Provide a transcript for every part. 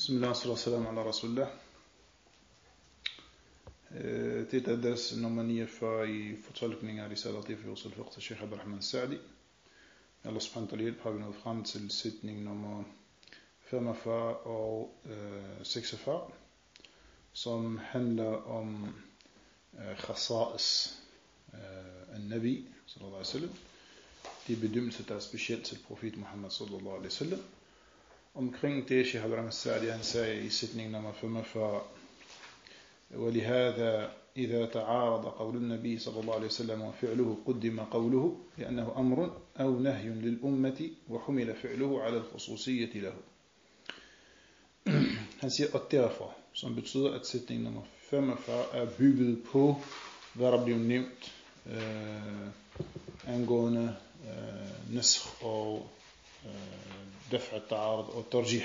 Bismillah, salam ala rasulullah. Det er deres nummer 49 i fortolkning af Risalat fi usul fiqh til Sheikh Abdurrahman Sa'di. Allah subhanahu wa ta'ala har vi nået frem til sætning nummer 45 og 46, som handler om khasa'is an-nabi sallallahu alaihi wasallam. De bedømmelser, der er specielt til profet Muhammad sallallahu alaihi wasallam. Omkring det, Sheikh Abdurrahman Sa'di han sagde i sætning nummer 45, ولهذا إذا تعارض قول النبي صلى الله عليه وسلم وفعله قدم قوله لأنه أمر أو نهي للأمة وحمل فعله على الخصوصية له. Han siger, og derfor, som betyder, at sætning nummer 45 er bygget på, hvad der blev nævnt angående naskh og daf'a ta'arud og tarjih.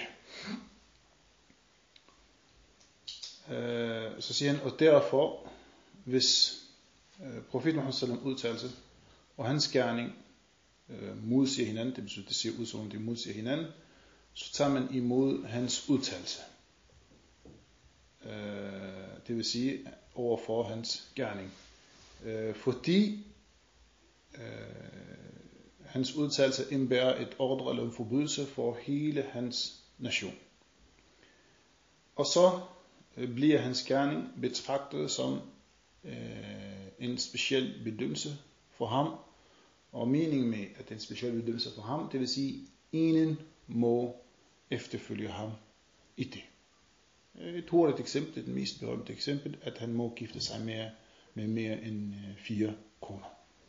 Så siger han, og derfor, hvis profet Muhammad sallam udtalelse og hans gerning modsiger hinanden, det betyder, det ser ud som om det modsiger hinanden, så tager man imod hans udtalelse. Det vil sige overfor hans gerning. Fordi hans udtalelse indebærer et ordre eller en forbudelse for hele hans nation. Og så bliver hans gerning betragtet som en speciel bedømmelse for ham. Og meningen med, at det er en speciel bedømmelse for ham, det vil sige, ingen må efterfølge ham i det. Et hurtigt eksempel, det er den mest berømte eksempel, at han må gifte sig med mere end 4 koner.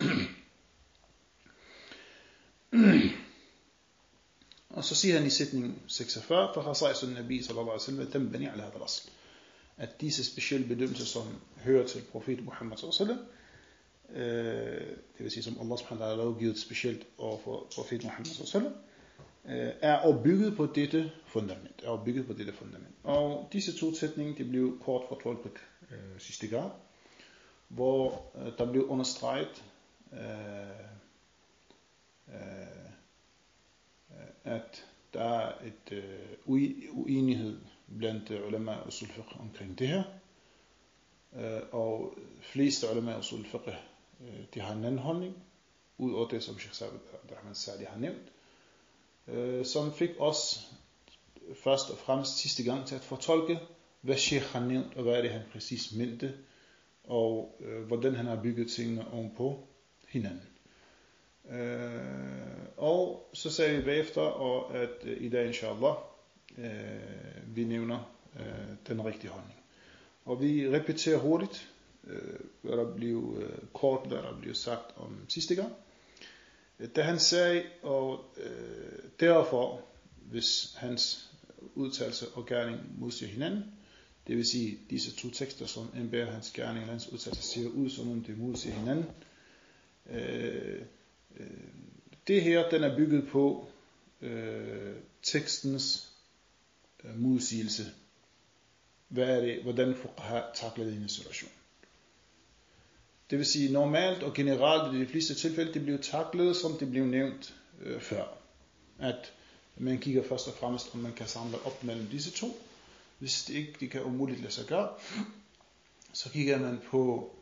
Og så siger han i sætning 46, فَخَصَائِصُ النَّبِي صلى الله عليه وسلم تنبني على هذا الأصل. At disse specielle bedømmelser, som hører til profet Muhammad sallallahu alaihi wasallam, det vil sige, som Allah subhanahu wa ta'ala har lovgivet specielt over for profet Muhammad sallallahu alaihi wasallam, er opbygget på dette fundament. Og disse to sætninger, de blev kort fortolket sidste gang, hvor der blev understreget, at der er et uenighed blandt ulama og usul fiqh omkring det her. Og fleste ulama og usul fiqh, de har en anden holdning, ud over det, som Sheikh Abdurrahman Sa'di har nævnt, som fik os først og fremmest sidste gang til at fortolke, hvad Sheikh har nævnt, og hvad er det, han præcis mente, og hvordan han har bygget tingene ovenpå hinanden. Og så sagde vi bagefter, og at i dag inshallah vi nævner den rigtige holdning. Og vi repeterer hurtigt, hvad der blev kort, hvad der blev sagt om sidste gang. Da han sagde, og derfor, hvis hans udtalelse og gerning modsiger hinanden, det vil sige disse to tekster, som indebærer hans gerning og hans udtalelse, ser ud som om det modsiger hinanden. Det her, den er bygget på tekstens modsigelse. Hvad er det, hvordan fuqaha takler denne situation? Det vil sige, normalt og generelt i de fleste tilfælde, det bliver taklet, som det blev nævnt før. At man kigger først og fremmest, om man kan samle op mellem disse to. Hvis det ikke det kan umuligt lade sig gøre, så kigger man på,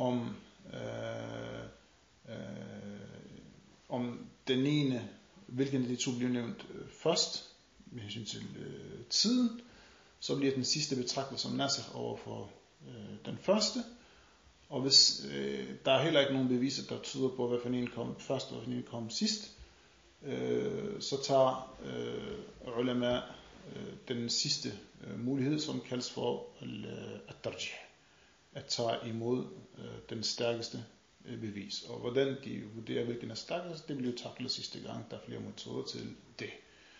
om den ene, hvilken af de to bliver nævnt først, med hensyn til tiden, så bliver den sidste betragtet som nasikh over for den første. Og hvis der er heller ikke nogen beviser, der tyder på, hvad for en kom først og hvad for en kom sidst, så tager ulama den sidste mulighed, som kaldes for at-tarjih, at tage imod den stærkeste bevis. Og hvordan de vurderer, hvilken er stærkest, det bliver taklet sidste gang. Der er flere metoder til det.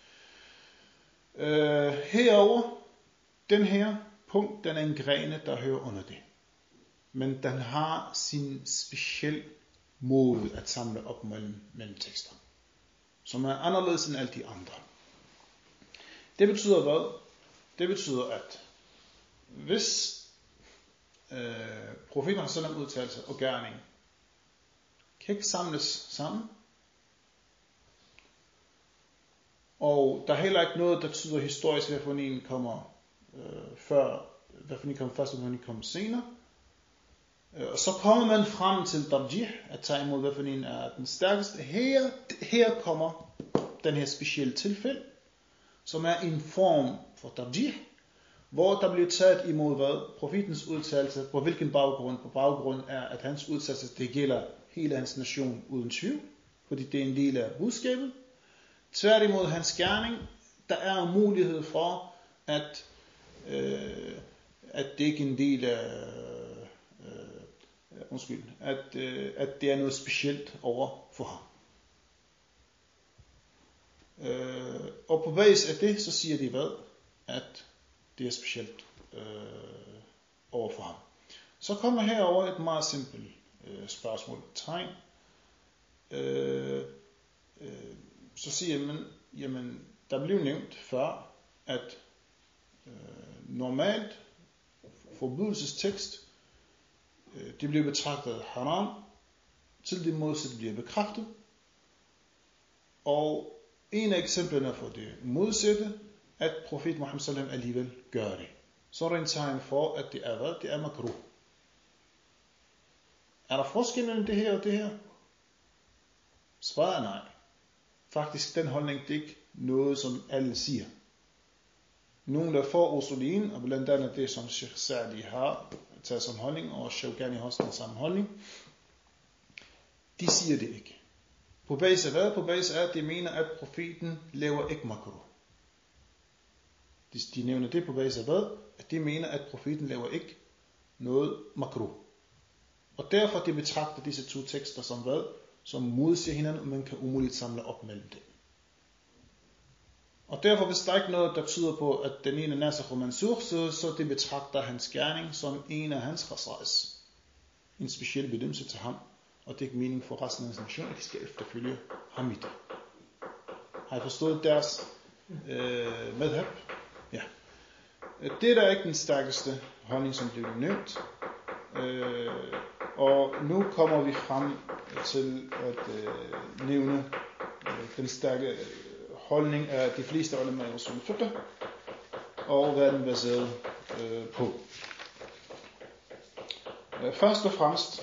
Herover, den her punkt, den er en grene, der hører under det. Men den har sin speciel måde at samle op mellem tekster, som er anderledes end alle de andre. Det betyder hvad? Det betyder, at hvis profeten sallam udtalelse og gerning kan ikke samles sammen, Og der er heller ikke noget, der tyder historisk, hvad for en kommer før, hvad for en kommer først, og hvad for en kommer senere. Og så kommer man frem til tarjih, at tage imod, hvad for en er den stærkeste. Her kommer den her specielle tilfælde, som er en form for tarjih, hvor der bliver taget imod hvad? Profetens udtalelse. På hvilken baggrund? På baggrund er, at hans udtalelse, det gælder hele hans nation uden tvivl, fordi det er en del af budskabet. Tværtimod hans gerning, der er mulighed for, at det ikke er en del af, at det er noget specielt over for ham. Og på basis af det, så siger de hvad? At det er specielt over for ham. Så kommer herover et meget simpelt spørgsmål. Tegn. Så siger man, jamen, der blev nævnt før, at normalt forbudelsestekst, det bliver betragtet haram, til det modsatte bliver bekræftet. Og en af eksemplerne for det modsatte, at profet Muhammad sallam alligevel gør det. Så er der en tegn for, at det er hvad? Det er makruh. Er der forskel mellem det her og det her? Svaret er nej. Faktisk den holdning, det er ikke noget, som alle siger. Nogle der får usulien, og blandt andet det, som Sheikh Sa'di har taget som holdning, og Shawkani har også den samme holdning, de siger det ikke. På basis af hvad? På basis af, at de mener, at profeten laver ikke makruh. De nævner det på basis af hvad? At de mener, at profeten laver ikke noget makruh. Og derfor de betragter disse to tekster som hvad? Som modsiger hinanden, og man kan umuligt samle op mellem dem. Og derfor, hvis der ikke noget, der tyder på, at den ene nasakh og mansukh, så det betragter hans gerning som en af hans khasa'is. En speciel bedømmelse til ham. Og det er ikke mening for resten af hans nation, at de skal efterfølge ham i det. Har I forstået deres madhab? Ja. Det der er ikke den stærkeste holdning, som blev nævnt. Og nu kommer vi frem til at nævne den stærke holdning af de fleste ulema i usul fiqh, og hvad er den baseret på. Først og fremmest,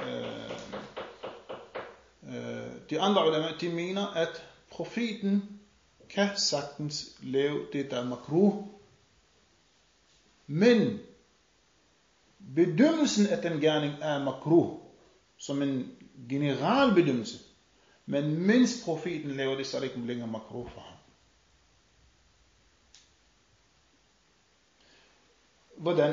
de andre ulema, de mener, at profeten kan sagtens lave det, der er makruh, men bedømmelsen af den gerning er makruh, som en general bedømmelse. Men mens profeten laver det, så er det ikke længere makruh for ham. Hvordan?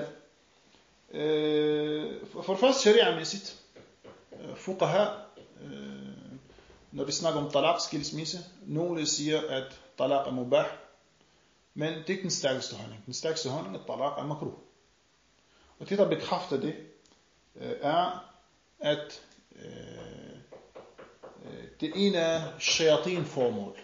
For det første sharia-mæssigt. Fuqaha, når de snakker om talaq, skilsmisse, nogle siger, at talaq er mubah, men det er ikke den stærkeste holdning. Den stærkeste holdning er, at talaq er makruh. Og det, der bekræfter det, er, at det er en af shayatin-formål,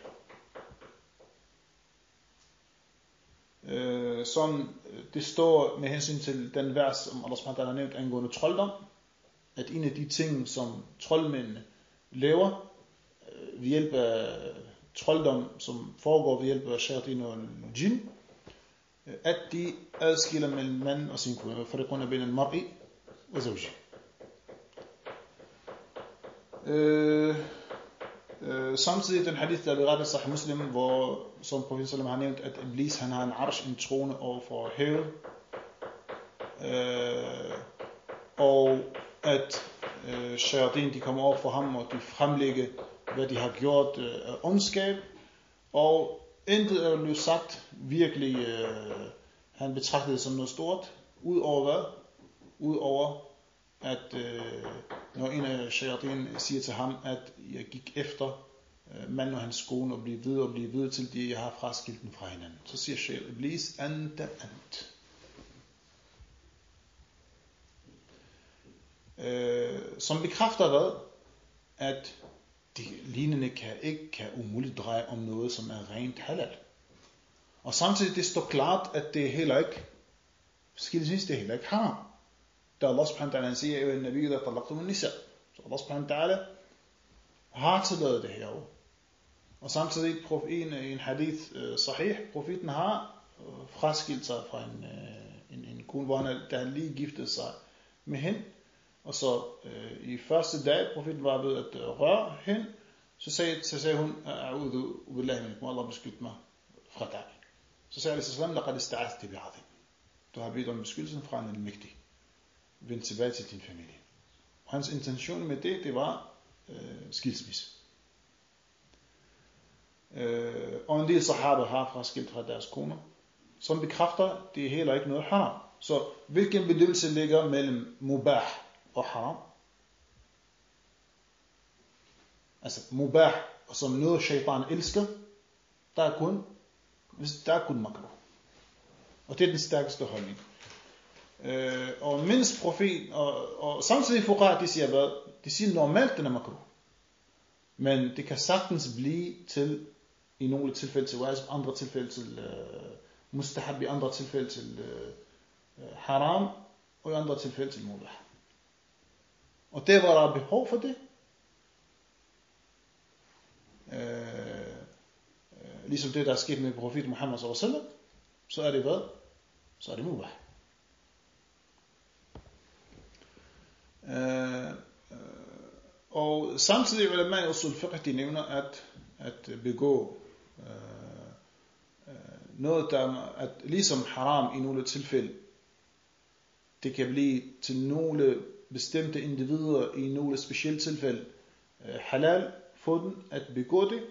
som det står med hensyn til den vers, som Allah subhanahu wa ta'ala har nævnt angående trolddom, at en af de ting, som troldmændene laver ved hjælp af trolddom, som foregår ved hjælp af shayatin og jinn, at de adskiller mellem mand og sin kone, for det grund af ben al-mar'i og zawji. Samtidig den hadith, der beretter Sahih Muslim, hvor som profeten sallam har nævnt, at Iblis han har en arsh, en trone over for havet, og at shayatin de kommer over for ham, og de fremlægger, hvad de har gjort af ondskab, og intet er blevet sagt virkelig, han betragtede det som noget stort, udover hvad? Udover at når en af shayatin siger til ham, at jeg gik efter manden og hans kone og blive ved til det, jeg har fraskilt dem fra hinanden. Så siger Shaykh Iblis, anta ant. Som bekræfter hvad? At de lignende kan umuligt dreje om noget, som er rent halal. Og samtidig det står klart, at det er heller ikke skilsmisse, det er heller ikke haram. Da Allah subhanahu wa ta'ala siger, at Nabi der talaqtum nisa. Så Allah subhanahu wa ta'ala har tilladet det herovre. Og samtidig en hadith sahih, profeten har fraskilt sig fra en kone, hvor han lige giftede sig med hende. Og så i første dag, profeten var ved at røre hende, så sagde hun, A'udhu billahi minkum, Allah beskytte mig fra dig. Så sagde Allah sallam, laqad ista'athti bi'adhim. Du har bedt om beskyttelsen fra en mægtig. Vend tilbage til din familie. Og hans intention med det var skilsmisse. Og en del sahaba har fraskilt fra deres koner, som bekræfter, det er heller ikke noget haram. Så hvilken bedømmelse ligger mellem mubah og haram? Altså mubah, som noget shaitan elsker, der er kun makruh. Og det er den stærkeste holdning. Og mindst profet, og samtidig fuqaha, de siger hvad? De siger normalt, den er makruh. Men det kan sagtens blive til, i nogle tilfælde til wajib, andre tilfælde til mustahab, i andre tilfælde til haram, og i andre tilfælde til mubah. Og der var der behov for det. Ligesom det, der er sket med profeten Muhammad sallallahu, så er det hvad? Så er det mubah. Og samtidig vil man også fiqh, de nævner at begå noget, der at ligesom haram i nogle tilfælde, det kan blive til nogle bestemte individer i nogle specielle tilfælde halal for dem at begå det,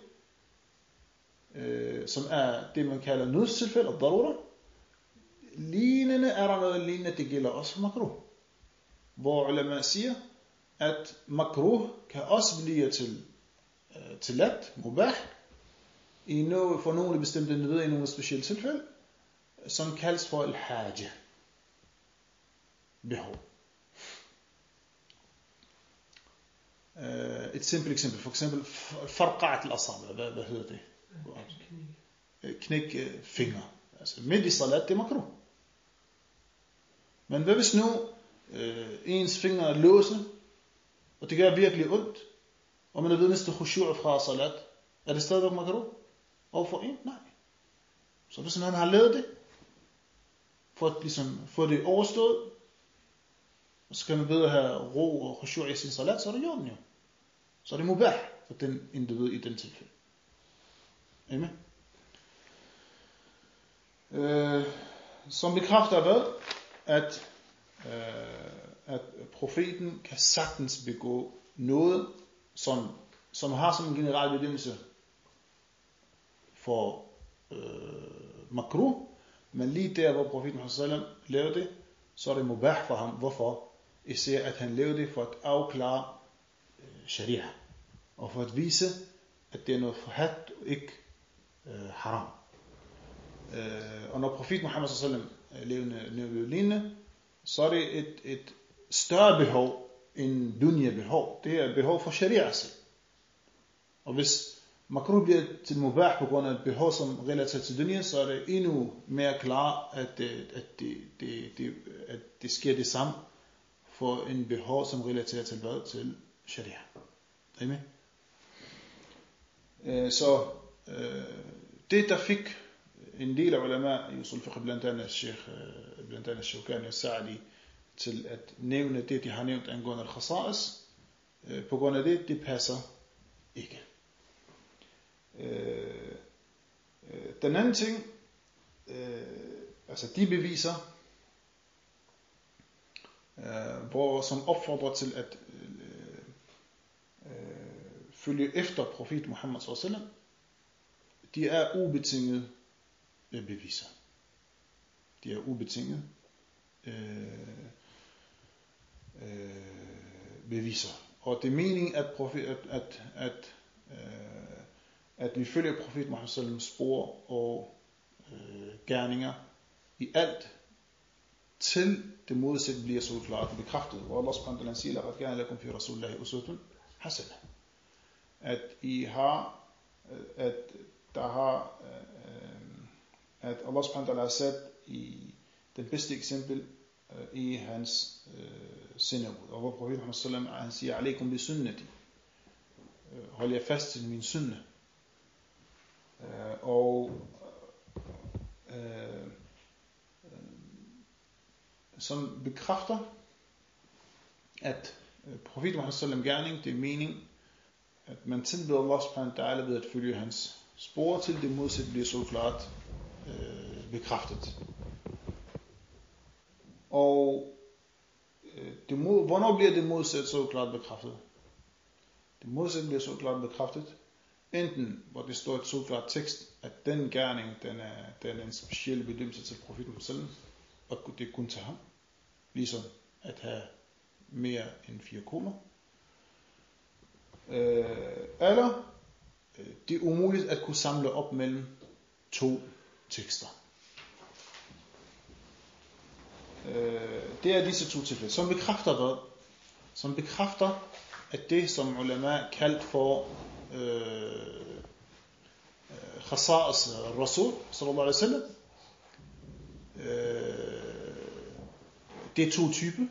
som er det man kalder nødstilfælde og darura. Lignende er der noget lignende, det gælder også for makruh, hvor ulama siger at makruh kan også blive til let, mubah, for nogle bestemte individer i nogle specielle tilfælde, som kaldes for al-haja, behov. Et simpelt eksempel, for eksempel farqat al-asabi, hvad hedder det? Knæk fingre. Altså midt i salat, det er makruh. Men hvad hvis nu ens fingre er låse, og det gør virkelig ondt, og man er ved næste khushu' fra salat, er det stadigvæk makruh? Og for en? Nej. Så hvis man har lavet det, for at ligesom få det overstået, så kan man bedre have ro og khushu' i sin salat, så er det jorden jo. Så er det mubah for den individ i den tilfælde. Amen. Som bekræfter hvad? At profeten kan sagtens begå noget, som har som en generel bedømmelse for makruh, men lige der, hvor profeten sallam lavede det, så er det mubah for ham. Hvorfor? Især at han lavede det for at afklare sharia, og for at vise, at det er noget forhadt og ikke haram. Og når profeten Muhammad sallam lavede lignende, så er det et større behov end dunya-behov. Det er behov for sharia selv. Og hvis makruh bliver til mubah på grund af et behov, som relaterer til dunya, så er det endnu mere klar, at det sker det samme for en behov, som relaterer til hvad? Til sharia. Amen. Så det, der fik en del af ulama i usul fiqh, blandt andet Shawkani og Sa'di, til at nævne det, de har nævnt angående al-khasa'is, på grund af det passer ikke. Den anden ting, altså de beviser, som opfordrer til at følge efter profet Muhammad sallallahu, de er ubetingede beviser. De er ubetingede beviser. Og det er meningen, at vi følger profet Muhammad sallallahu spor og gerninger i alt, til det modsatte bliver så klart bekræftet. Og Allah subhanahu wa ta'ala siger, at gerne lakum fi rasulillahi uswatun hasana. At Allah subhanahu wa ta'ala har sat i den bedste eksempel i hans sendebud. Og hvor profeten Muhammad sallallahu han siger, alaikum bi sunnati. Hold jer fast til min sunne. Og som bekræfter, at profeten Muhammed sallam gerning, det er mening, at man tilbeder Allah subhanahu wa ta'ala ved at følge hans spor, til det modsat bliver så klart bekræftet. Og hvornår bliver det modsat så klart bekræftet? Det modsat bliver så klart bekræftet, enten hvor det står et så klart tekst, at den gerning, den er en speciel bedømmelse til profeten selv, og det er kun til ham, ligesom at have mere end 4 koner. Eller det er umuligt at kunne samle op mellem 2 tekster. Det er disse 2 tilfælde, som bekræfter hvad? Som bekræfter, at det som ulama kaldt for khasa'is Rasul sallallahu alaihi wasallam, det er 2 typer.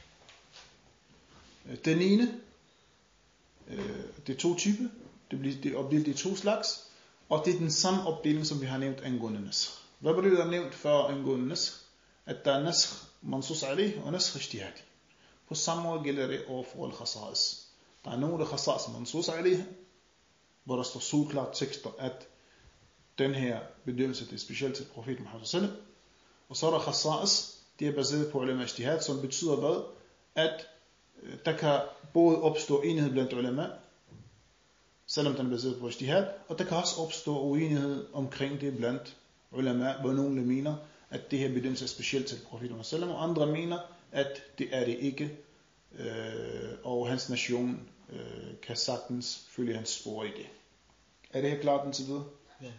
Den ene, det er 2 typer, det er opdelt i 2 slags, og det er den samme opdeling, som vi har nævnt angående nasr. Hvad blev der nævnt før angående nasr? At der er nasr mansus alayh og nasr ijtihadi. På samme måde gælder det over for al-khasa'is. Der er nogle af khasa'is mansus alayh, hvor der står så klart tekster, at den her bedømmelse det er specielt til profeten Muhammed sallam. Og så er der khasa'is, det er baseret på ulama ijtihad, som betyder hvad? At der kan både opstå enighed blandt ulama, selvom den er baseret på ijtihad, og der kan også opstå uenighed omkring det blandt ulama, hvor nogle mener, at det her bedømmelse er specielt til profeten Muhammed sallam, og andre mener, at det er det ikke, og hans nation kan sagtens følge hans spor i det. Er det her klart indtil videre? Ja.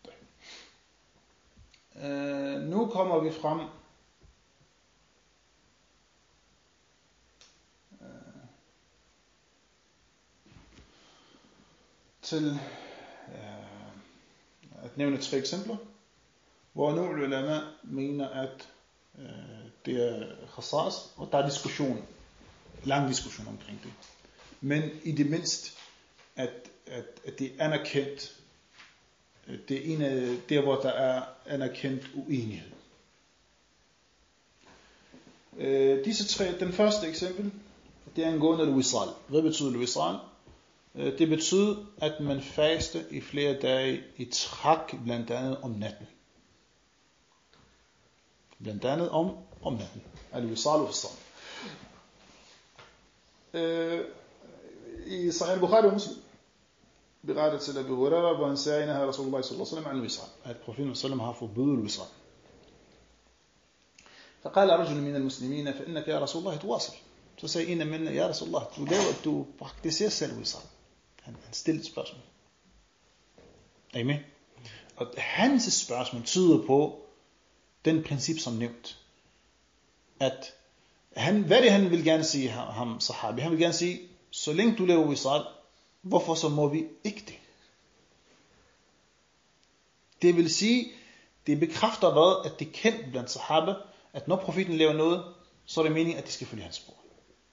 Nu kommer vi frem til at nævne 3 eksempler, hvor nogle ulama mener, at det er khasa'is, og der er diskussion, lang diskussion omkring det. Men i det mindste, at det er anerkendt, det er en af der, hvor der er anerkendt uenighed. Disse 3, den første eksempel, det er angående al-wisal. Hvad betyder al-wisal? Det betyder, at man faster i flere dage i træk, blandt andet om natten. Blandt andet om natten. Al-wisal og sal. I Sahih al-Bukhari og Muslim berettet til Abu Hurairah, hvor han sagde, at Rasulullah sallallahu alaihi wasallam al-wisal, at profeten sallallahu har forbudt al-wisal. فقال رجل من المسلمين فإنك يا رسول الله تواصل. Så sagde en af mændene, ja Rasulullah, du praktiserer selv wisal. Han stillede et spørgsmål. Er I med? Og hans spørgsmål tyder på den princip som nævnt. At hvad det han vil gerne sige ham sahabi? Han vil gerne sige, så længe du laver wisal, hvorfor så må vi ikke det? Det vil sige, det bekræfter hvad, at det er kendt blandt sahaba, at når profeten laver noget, så er det meningen, at de skal følge hans spor.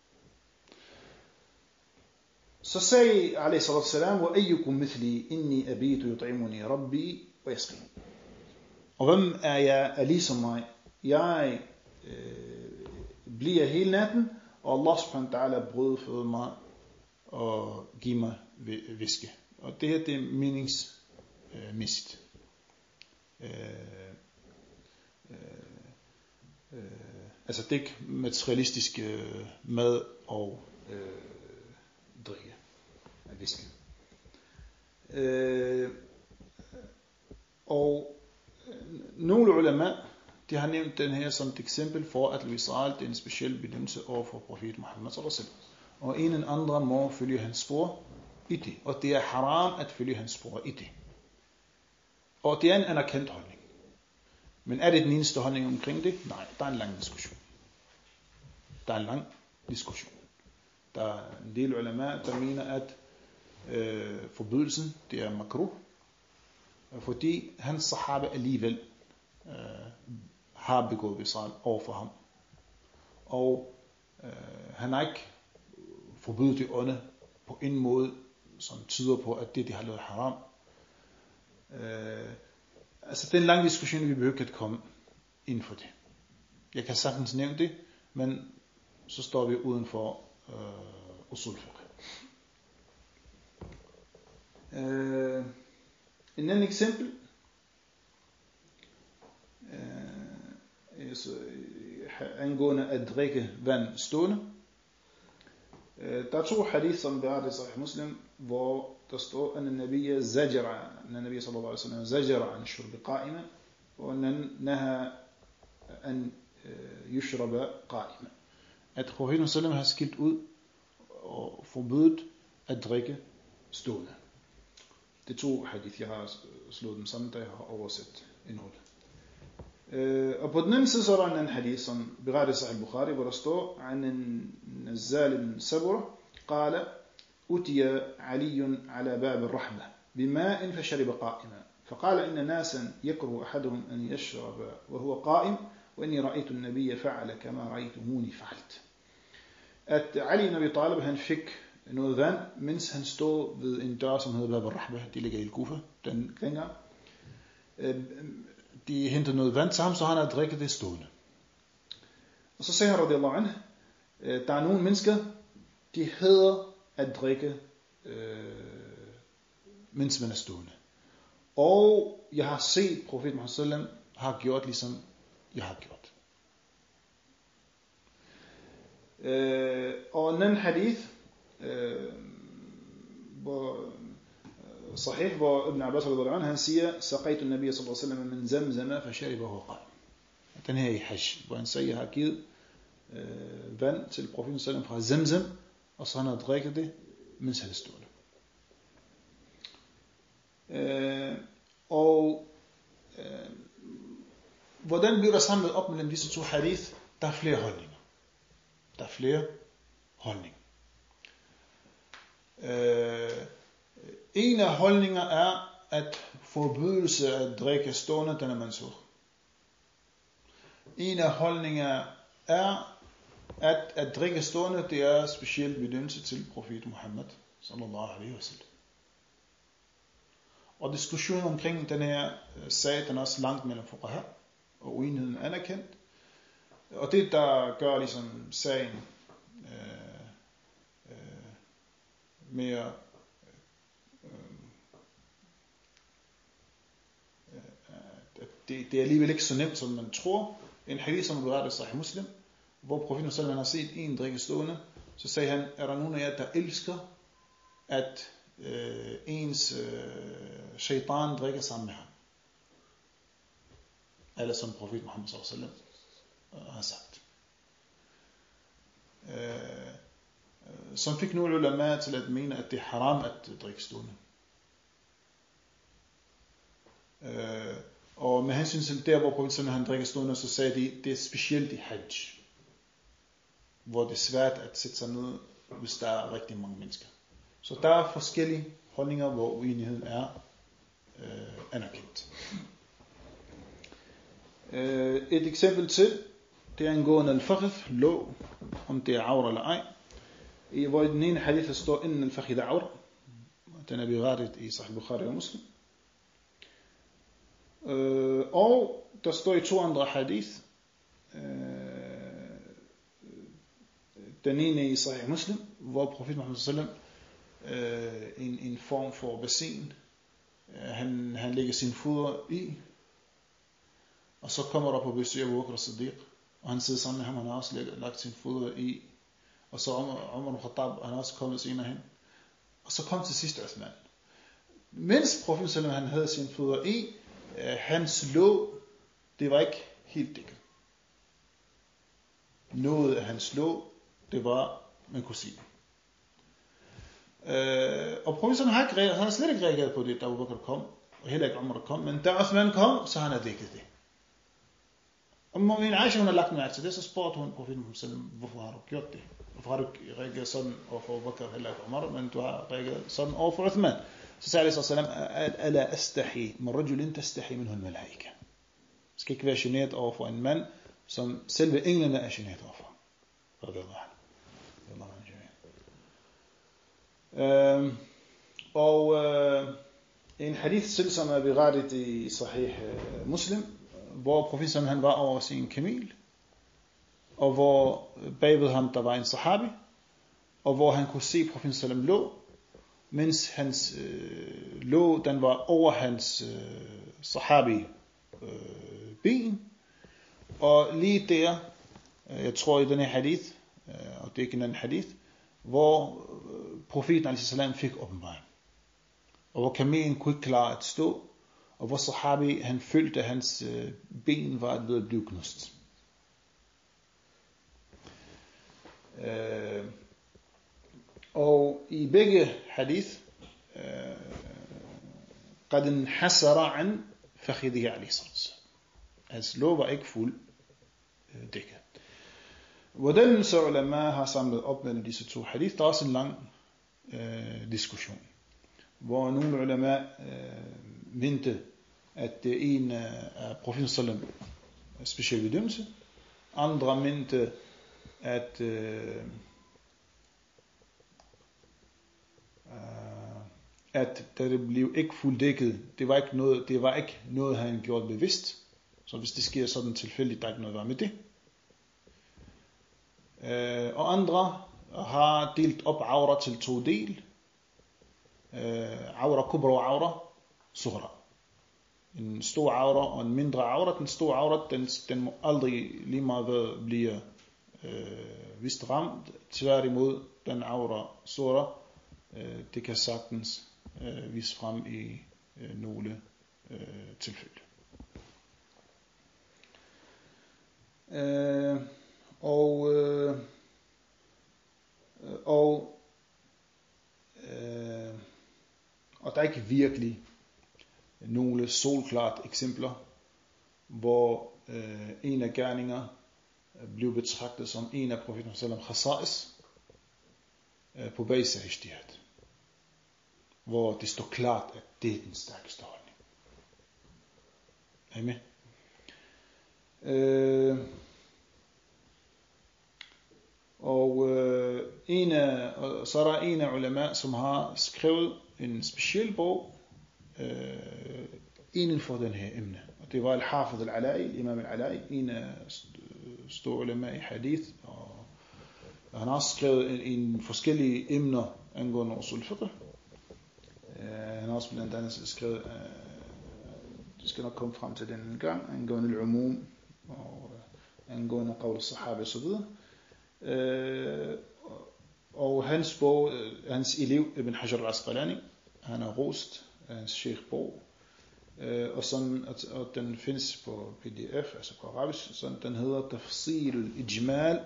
Så sagde alayhi salatu wassalam, wa ayyukum mithli inni abitu yut'imuni rabbi wa yasqini. Og hvem er jeg ligesom mig? Jeg bliver hele natten, og Allah subhanahu wa ta'ala brødføder mig og giver mig væske. Og det her, det er meningsmæssigt. Altså det er ikke materialistisk mad og drikke af væske. Og nogle ulama, de har nævnt den her som et eksempel for, at al-wisal er en speciel bedømmelse over for profeten Muhammed sallallahu alaihi wasallam. Og en eller andre må følge hans spor i det. Og det er haram at følge hans spor i det. Og det er en anerkendt holdning. Men er det den eneste holdning omkring det? Nej, der er en lang diskussion. Der er en del ulama, der mener, at forbydelsen, det er makruh. Fordi hans sahaba alligevel har begået wisal over for ham. Og han har ikke forbydet det onde på en måde, som tyder på, at det de har lavet haram. Altså det er en lang diskussion, vi behøver ikke at komme ind for det. Jeg kan sagtens nævne det, men så står vi uden for usul fiqh. En anden eksempel angående at drikke vand stående. Der er 2 hadith, som beretter i Sahih Muslim, hvor der står, at Nabi sallallahu alaihi wasallam zajara an shurb qa'ima, og naha an yushraba qa'ima. At Profeten sallallahu har skilt ud og forbudt at drikke stående. Det er 2 hadith, jeg har slået dem sammen, da jeg har oversat indholdet. Og på den anden side så er der en anden hadith, som beretter i Sahih Bukhari, hvor der står, عن النزال بن سبرة قال أتي علي على باب الرحمة بماء فشرب قائما فقال إن ناسا يكره أحدهم أن يشرب وهو قائم وإني رأيت النبي فعل كما رأيتموني فعلت. At Ali ibn Abi Talib, han fik noget vand, mens han stod ved en dør, som hedder Bab al-Rahba, de ligger i Kufa, den gang. De hentede noget vand til ham, så han havde drikket det stående. Og så sagde han radiyallahu anhu, der er nogle mennesker, de hader at drikke, mens man er stående. Og jeg har set Profeten Muhammad sallam har gjort ligesom jeg har gjort. Og en anden hadith, hvor Sahih, hvor Ibn Abbas radiyallahu anhu, han siger, saqaytu an-nabiy sallallahu alaihi wasallam min zamzam fashariba wa qala. Den her i Hajj, hvor han siger, jeg har givet vand til Profeten sallam fra Zamzam, og så han har drikket det, mens han stod der. Hvordan bliver der samlet op mellem disse 2 hadith? Der er flere holdninger. En af holdninger er, at forbydelse at drikke stående, den er mansukh. En af holdninger er, at drikke stående, det er specielt bedømmelse til profet Muhammad sallallahu alaihi wasallam. Og diskussionen omkring den her sag, den er også langt mellem fuqaha, og uenigheden er anerkendt. Og det, der gør ligesom sagen mere det er alligevel ikke så nemt, som man tror. En hadith, som beretter Sahih Muslim, hvor profeten sallallahu har set en drikke stående, så sagde han, er der nogen af jer, der elsker, at ens shaitan drikker sammen med ham? Eller som profeten Muhammad sallallahu har sagt. Som fik nogle ulama til at mene, at det er haram at drikke stående. Og med hensyn til der, hvor profeten han drikker stående, så sagde de, det er specielt i Hajj, hvor det er svært at sætte sig ned, hvis der er rigtig mange mennesker. Så der er forskellige holdninger, hvor uenigheden er anerkendt. Et eksempel til, det er angående al-fakhidh, lov, om det er aura eller ej. Hvor i den ene hadith står, inden al-fakhidh aura. Den er berettet i Sahih Bukhari og Muslim. Og der står i 2 andre hadith, den ene i Sahih Muslim, hvor profeten Muhammad sallam en form for bassin, han lægger sin fødder i, og så kommer der på besøg af Abu Bakr as-Siddiq, og han sidder sammen med ham, han har også lagt sin fødder i, og så Umar al-Khattab, han har også kommet senere hen, og så kom til sidst Uthman. Mens profeten sallam han havde sin fødder i, hans låg, det var ikke helt dækket. Noget af hans låg, det var, man kunne sige. Og profeten han har slet ikke reageret på det, da Abu Bakr kom, og heller ikke Umar der kom, men da Uthman kom, så han har dækket det. Og min Aisha, hun har lagt mærke til det, så spurgte hun profeten, hvorfor har du gjort det? Hvorfor har du reageret sådan overfor Abu Bakr, heller ikke Umar, men du har reageret sådan overfor Uthman? Så sagde Allah sallam, ala astahi, min rajulin tastahi minhu al-malaika. Skal ikke være generet overfor en mand, som selve englene er generet overfor. en hadith selv, som er berettet i Sahih Muslim, hvor profeten han var over sin kamel, og hvor bagved ham der var en sahabi, og hvor han kunne se profeten lå, mens hans lå, den var over hans sahabi ben, og lige der, jeg tror i denne hadith, og det er ikke en anden hadith, hvor profeten a.s. fik åbenbaring, og hvor kamelen kunne ikke klare at stå, og hvor sahabi han følte, at hans ben var ved at blive knust. Og i begge hadith, قد انحسر عن فخذه عليه الصلاة والسلام. Hans lår var ikke fuld dækket. Hvordan så ulama har samlet op mellem disse to hadith, der er også en lang diskussion, hvor nogle ulama mente, at det er en af profeten sallam speciel bedømmelse, andre mente, at da det blev ikke fulddækket, det var ikke noget han gjorde bevidst, så hvis det sker sådan tilfældigt, der er ikke noget at være med det. Og andre har delt op aura til to del, aura kubra og aura sughra. En stor aura og en mindre aura. Den store aura, den må aldrig lige meget blive vist ramt. Tværtimod, den aura sughra, det kan sagtens vise frem i nogle tilfælde. Og der er ikke virkelig nogle solklart eksempler, hvor en af gerninger blev betragtet som en af profeten sallam khasa'is på basis af ijtihad, hvor det står klart, at det er den stærkeste holdning. Er I med? Så er der en af ulama, som har skrevet en speciel bog inden for den her emne. Og det var al-Hafid al-Ala'i, imam al-Ala'i, en af store ulama i hadith. Og han har også skrevet en forskellige emner angående usul fiqh. Han har også blandt andet skrevet, det skal nok komme frem til den gang, angående al-umum og angående qawl al-sahaba og så videre. Og hans bog, hans elev Ibn Hajar al-Asqalani, han har rost hans sheikh bog, og den findes på PDF, altså på arabisk, så den hedder Tafsil al-Ijmal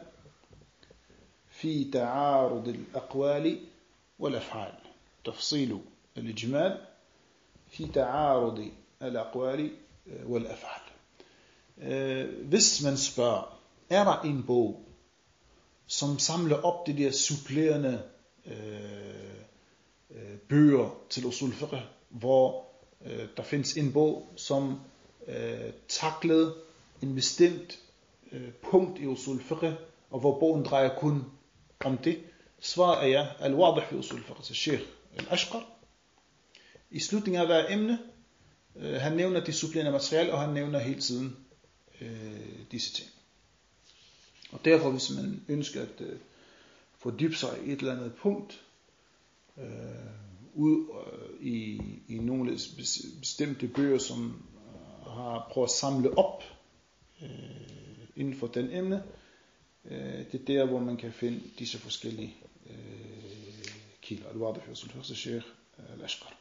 fi ta'arud al-aqwali wal-af'al. Tafsil al-Ijmal fi ta'arud al-aqwali wal-af'al. Hvis man spørger, er der en bog, som samler op de der supplerende bøger til usul fiqh, hvor der findes en bog, som taklede en bestemt punkt i usul fiqh, og hvor bogen drejer kun om det. Svaret er ja, al-wadih fi usul fiqh til Sheikh al-Ashqar. I slutningen af hver emne, han nævner de supplerende materiale, og han nævner hele tiden disse ting. Og derfor, hvis man ønsker at fordybe sig i et eller andet punkt, ud i nogle bestemte bøger, som har prøvet at samle op inden for den emne, det er der, hvor man kan finde disse forskellige kilder. Al-Wadih fi usul fiqh, Sheikh al-Ashqar.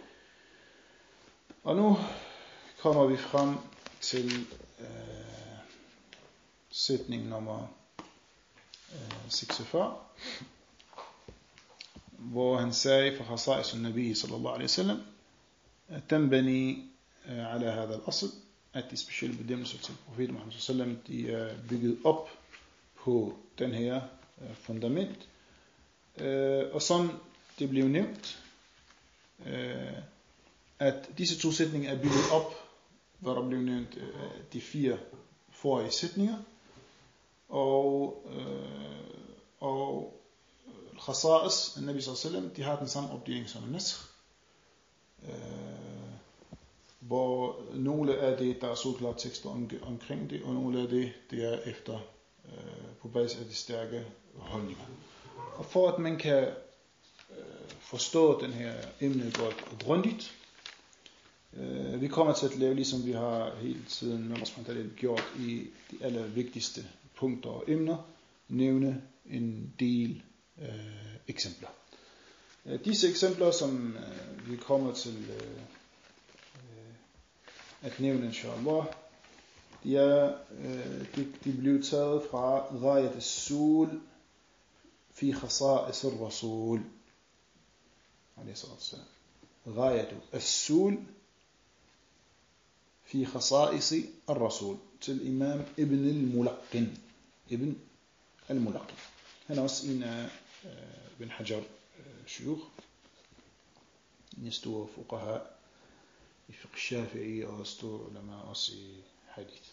Og nu kommer vi frem til sætning nummer 46, hvor han sagde for khasa'is al-Nabi sallallahu alaihi wasallam, tanbani ala hadha al-asl, at de specielle bedømmelser til profeten Muhammad sallallahu alaihi wasallam, de er bygget op på den her fundament. Og som det blev nævnt, at disse to sætninger er bygget op, hvor der blev nævnt de 4 forrige sætninger, og al-Khasa'is, al-Nabi sallallahu alaihi wasallam, de har den samme opdeling som al-Nasr. hvor nogle af det, der er solklare tekster omkring det, og nogle af det er efter på basis af de stærke holdninger. Og for at man kan forstå den her emne godt og grundigt, vi kommer til at lave, ligesom vi har hele tiden med vores gjort i de allervigtigste punkter og emner, nævne en del eksempler. Disse eksempler, som vi kommer til at nævne, inshallah, de blev taget fra Ghayat al-Sul fi khasa'is al-Rasul. Ghayat al-Sul fi khasa'is al-Rasul til Imam Ibn al-Mulaqqin. Ibn al-Mulaqqin. Han er også en af Ibn Hajar shuyukh, en stor fuqaha i fiqh shafi'i og stor ulama også i hadith.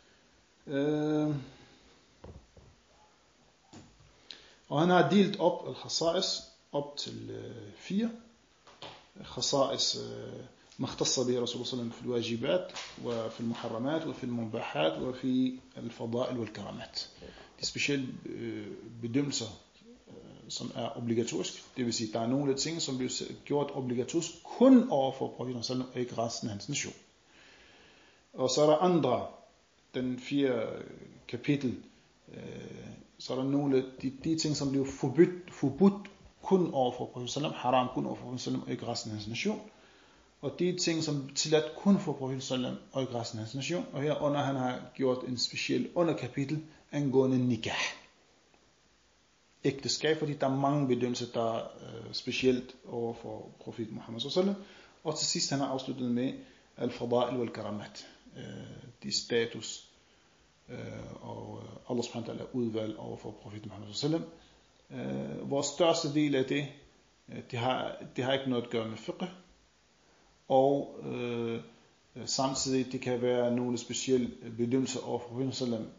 Og han har delt op al-khasa'is op til 4 khasa'is ما اختص به رسول الله صلى الله عليه وسلم في الواجبات وفي المحرمات وفي المباحات وفي الفضائل والكرامات. De specielle bedømmelser, som er obligatorisk. Det vil sige, der er nogle af ting, som bliver gjort obligatorisk kun overfor profeten sallallahu og ikke resten af hans nation. Og så er der andre, den 4. kapitel, så er der nogle af de ting, som bliver forbudt kun overfor profeten sallallahu, haram kun overfor profeten sallallahu og ikke resten af hans nation. Og de ting, som tilladt kun for profeten sallallahu og ikke resten af hans nation. Og herunder han har gjort en speciel underkapitel angående nikah. Ægteskab, fordi der er mange bedømmelser, der er specielt over for profeten Muhammad sallallahu. Og til sidst han har afsluttet med al-fada'il wal-karamat. De status og Allah subhanahu wa ta'ala udvalg over for profeten Muhammad sallallahu. Vores største del af det har ikke noget at gøre med fiqh. Og samtidig det kan være nogle specielle bedømmelser over for profeten sallallahu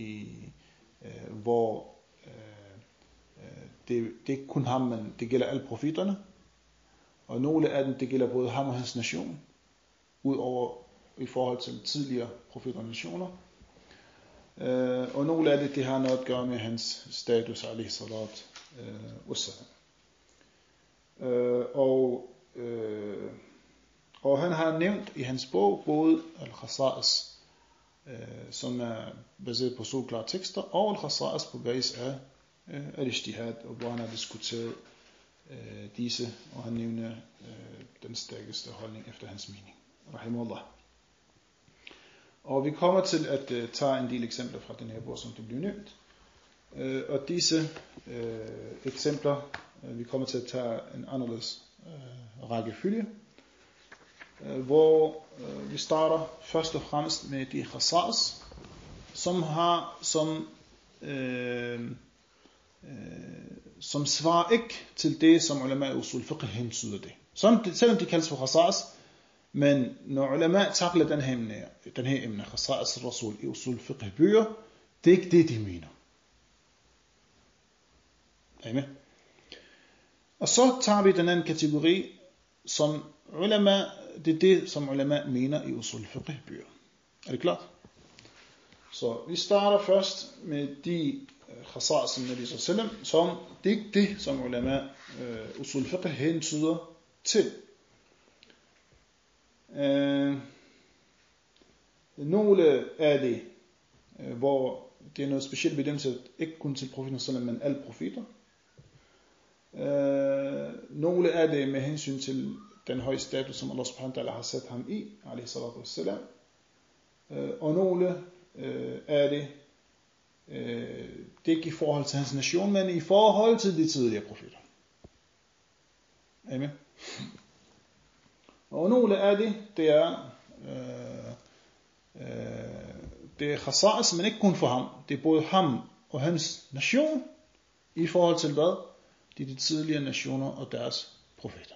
hvor det er ikke kun ham, men det gælder alle profeterne. Og nogle af dem, det gælder både ham og hans nation, udover i forhold til tidligere profeter og nationer. Og nogle af det har noget at gøre med hans status, alaihi salat wassalam. Og han har nævnt i hans bog både al-khasa'is, som er baseret på solklare tekster, og al-khasa'is på basis af al-ijtihad, og hvor han har diskuteret disse, og han nævner den stærkeste holdning efter hans mening. Rahimahullah. Og vi kommer til at tage en del eksempler fra den her bog, som det blev nævnt. Og disse eksempler, vi kommer til at tage en anderledes rækkefølge, hvor vi starter først og fremmest med de khasa'is, som svarer ikke til det, som ulama i usul fiqh hentyder det. Selvom de kaldes for khasa'is, men når ulama takler den her emne, khasa'is rasul i usul fiqh bøger, det er ikke det, de mener. Amen. Og så tager vi den anden kategori, som ulama, det er det, som ulama mener i usul fiqh bøger. Er det klart? Så vi starter først med de khasa'is som Nabi sallallahu, som det er ikke det, som ulama usul fiqh hentyder til. Nogle af det, hvor det er noget specielt bedømmelse, ikke kun til profeten sallallahu, men alle profeter. Nogle af det med hensyn til den høje status, som Allah subhanahu wa ta'ala har sat ham i, alaihi salatu wassalam. Og nogle af det er ikke i forhold til hans nation, men i forhold til de tidligere profeter. Amen. Og nogle af det er khasa'is, men ikke kun for ham. Det er både ham og hans nation i forhold til hvad? De tidligere nationer og deres profeter.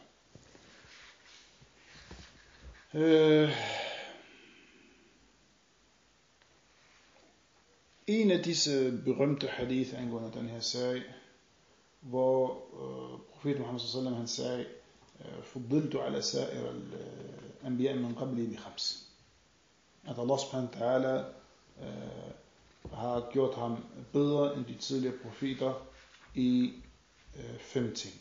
En af disse berømte hadith angående den her sag, hvor profeten Muhammad sallallahu alaihi wasallam han sagde, "Fuddiltu ala sa'ir أنبياء من قبلي ب5. At Allah subhanahu wa ta'ala har gjort ham bedre end de tidligere profeter i 5 ting.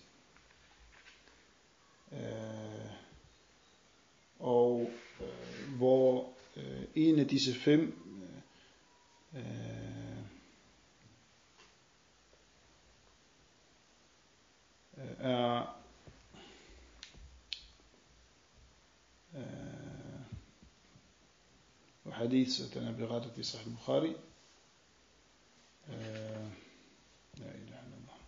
Og hvor en af disse 5 er حديث تنبغات في صحيح البخاري لا إله إلا الله.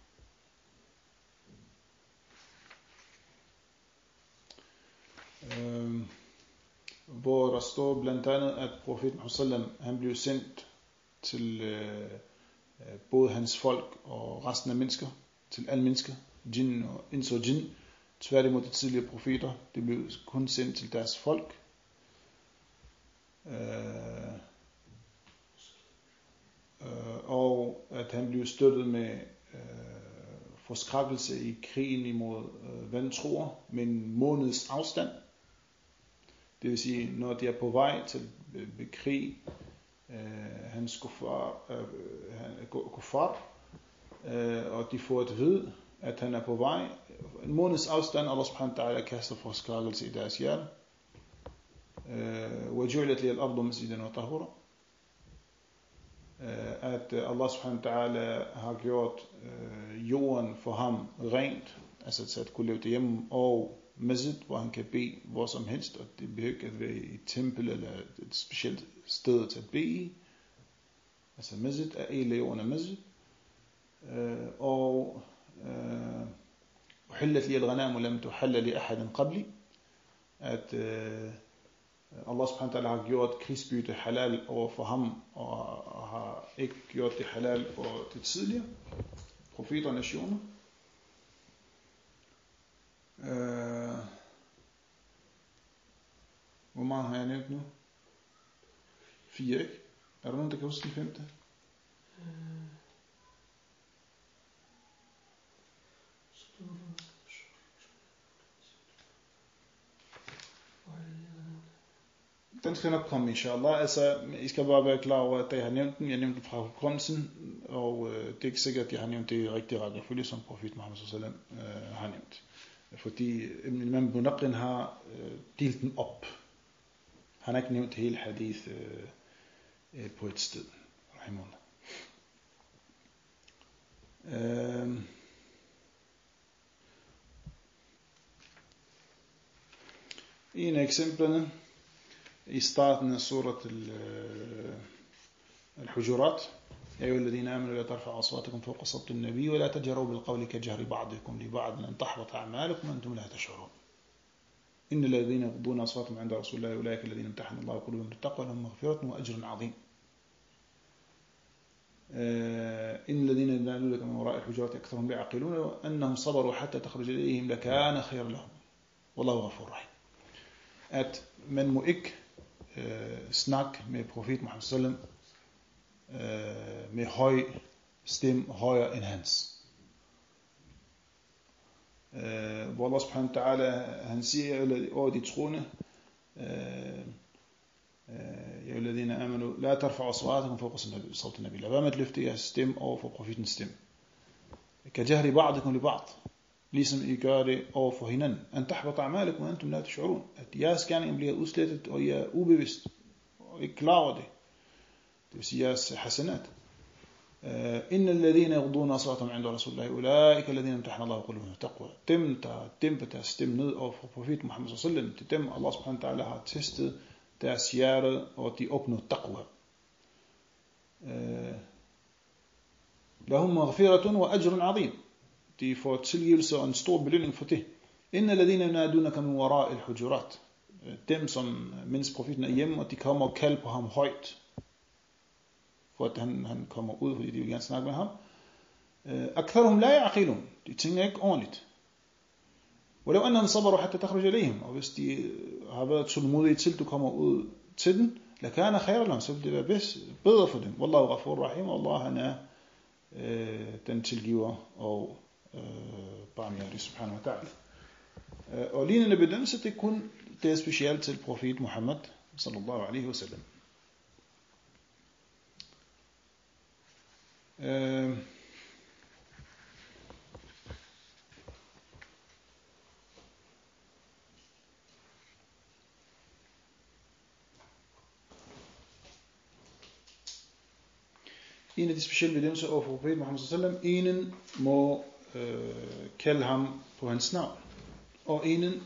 Hvor der står blandt andet, at profeten Muhammad sallam, han blev sendt til både hans folk og resten af mennesker, til alle mennesker, jinn og ins og jinn. Tværtimod de tidligere profeter, det blev kun sendt til deres folk. Og at han blev støttet med forskrækkelse i krigen imod vantroer med en måneds afstand. Det vil sige, når de er på vej til krig, hans kuffar, og de får at vide, at han er på vej, en måneds afstand, Allah subhanahu wa ta'ala kaster forskrækkelse i deres hjerte. وجعلت لي الأرض مسجدا وطهورا. At Allah subhanahu wa ta'ala har gjort jorden for ham rent, altså til at kunne leve derhjemme, og masjid, hvor han kan bede hvor som helst, og det behøver ikke at være i et tempel eller et specielt sted til at bede i. Altså masjid er hele jorden af masjid. Og حلت لي الغنام ولم تحل لأحد قبلي. At Allah subhanahu wa ta'ala har gjort krigsbytte halal over for ham, og har ikke gjort det halal over de tidligere profeter og nationer. Hvor mange har jeg nævnt nu? 4, ikke? Er der nogen, der kan huske den 5. Den skal nok komme, inshallah. Altså, I skal bare være klar over, at jeg har nævnt den. Jeg nævnte den fra hukommelsen, og det er ikke sikkert, at jeg har nævnt det i rigtig rækkefølge, som profet Muhammad sallam har nævnt. Fordi Imam Munaqin har delt den op. Han har ikke nævnt hele hadith på et sted. En af eksemplerne i starten af surat al-Hujurat: يا أيها الذين آمنوا لا ترفعوا أصواتكم فوق صوت النبي ولا تجهروا بالقول كجهر بعضكم لبعض أن تحبط أعمالكم وأنتم لا تشعرون إن الذين يغضون أصواتهم عند رسول الله أولئك الذين امتحن الله قلوبهم للتقوى لهم مغفرة وأجر عظيم. إن الذين ينالونك من وراء الحجرات أكثرهم لا يعقلون وأنهم صبروا حتى تخرج إليهم لكان خيرا لهم والله غفور رحيم. At man må ikke snakke med profet Muhammad sallam med høj stemme, højere end hans. Hvor Allah subhanahu wa ta'ala, han siger over de troende: يا الذين آمنوا لا ترفعوا أصواتكم فوق صوت النبي. Lad være med at løfte jeres stemme over for profetens stemme. كجهر بعضكم لبعض. Ligesom I gør det over for hinanden. أن تحبط أعمالكم وأنتم لا تشعرون. At jeres gerninger bliver udslettet, og I er ubevidst, og ikke klar over det. Det vil sige jeres hasanat. إن الذين يغضون أصواتهم عند رسول الله أولئك الذين امتحن الله قلوبهم للتقوى. Dem, der dæmper deres stemme ned over for profeten Muhammad sallallahu alaihi wasallam, det er dem, Allah subhanahu wa ta'ala har testet deres hjerte, og de opnår taqwa. لهم مغفرة وأجر عظيم. De får tilgivelse og en stor belønning for det. إن الذين ينادونك من وراء الحجرات. Dem, som mens profeten er hjemme, og de kommer og kalder på ham højt, for at han kommer ud, fordi de vil gerne snakke med ham. أكثرهم لا يعقلون. De tænker ikke ordentligt. ولو أنهم صبروا حتى تخرج إليهم. Og hvis de har været tålmodige til du kommer ud til den, لكان خيرا لهم. Så vil det være bedre for dem. والله غفور رحيم. Allah, han er den tilgiver og barmhjertig subhanahu wa ta'ala. Og lignende bedømmelse, det er kun det er specielt til profet Muhammad sallallahu alaihi wasallam. En af de specielle bedømmelser over for profeten Muhammad sallallahu alaihi wasallam, enen må kalde ham på hans navn, og enen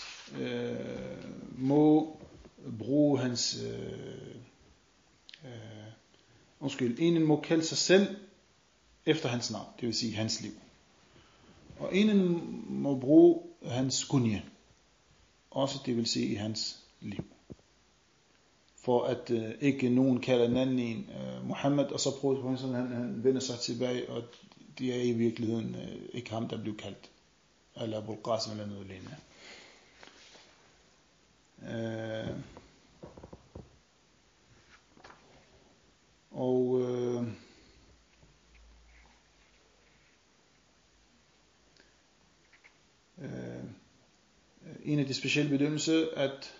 må bruge hans enen må kalde sig selv efter hans navn, det vil sige hans liv. Og enen må bruge hans kunje, også det vil sige i hans liv. For at ikke nogen kalder en anden en Muhammad, og så prøver på han vender sig tilbage, og det er i virkeligheden ikke ham, der blev kaldt, eller Abu al-Qasim eller noget lignende. En af de specielle bedømmelser, at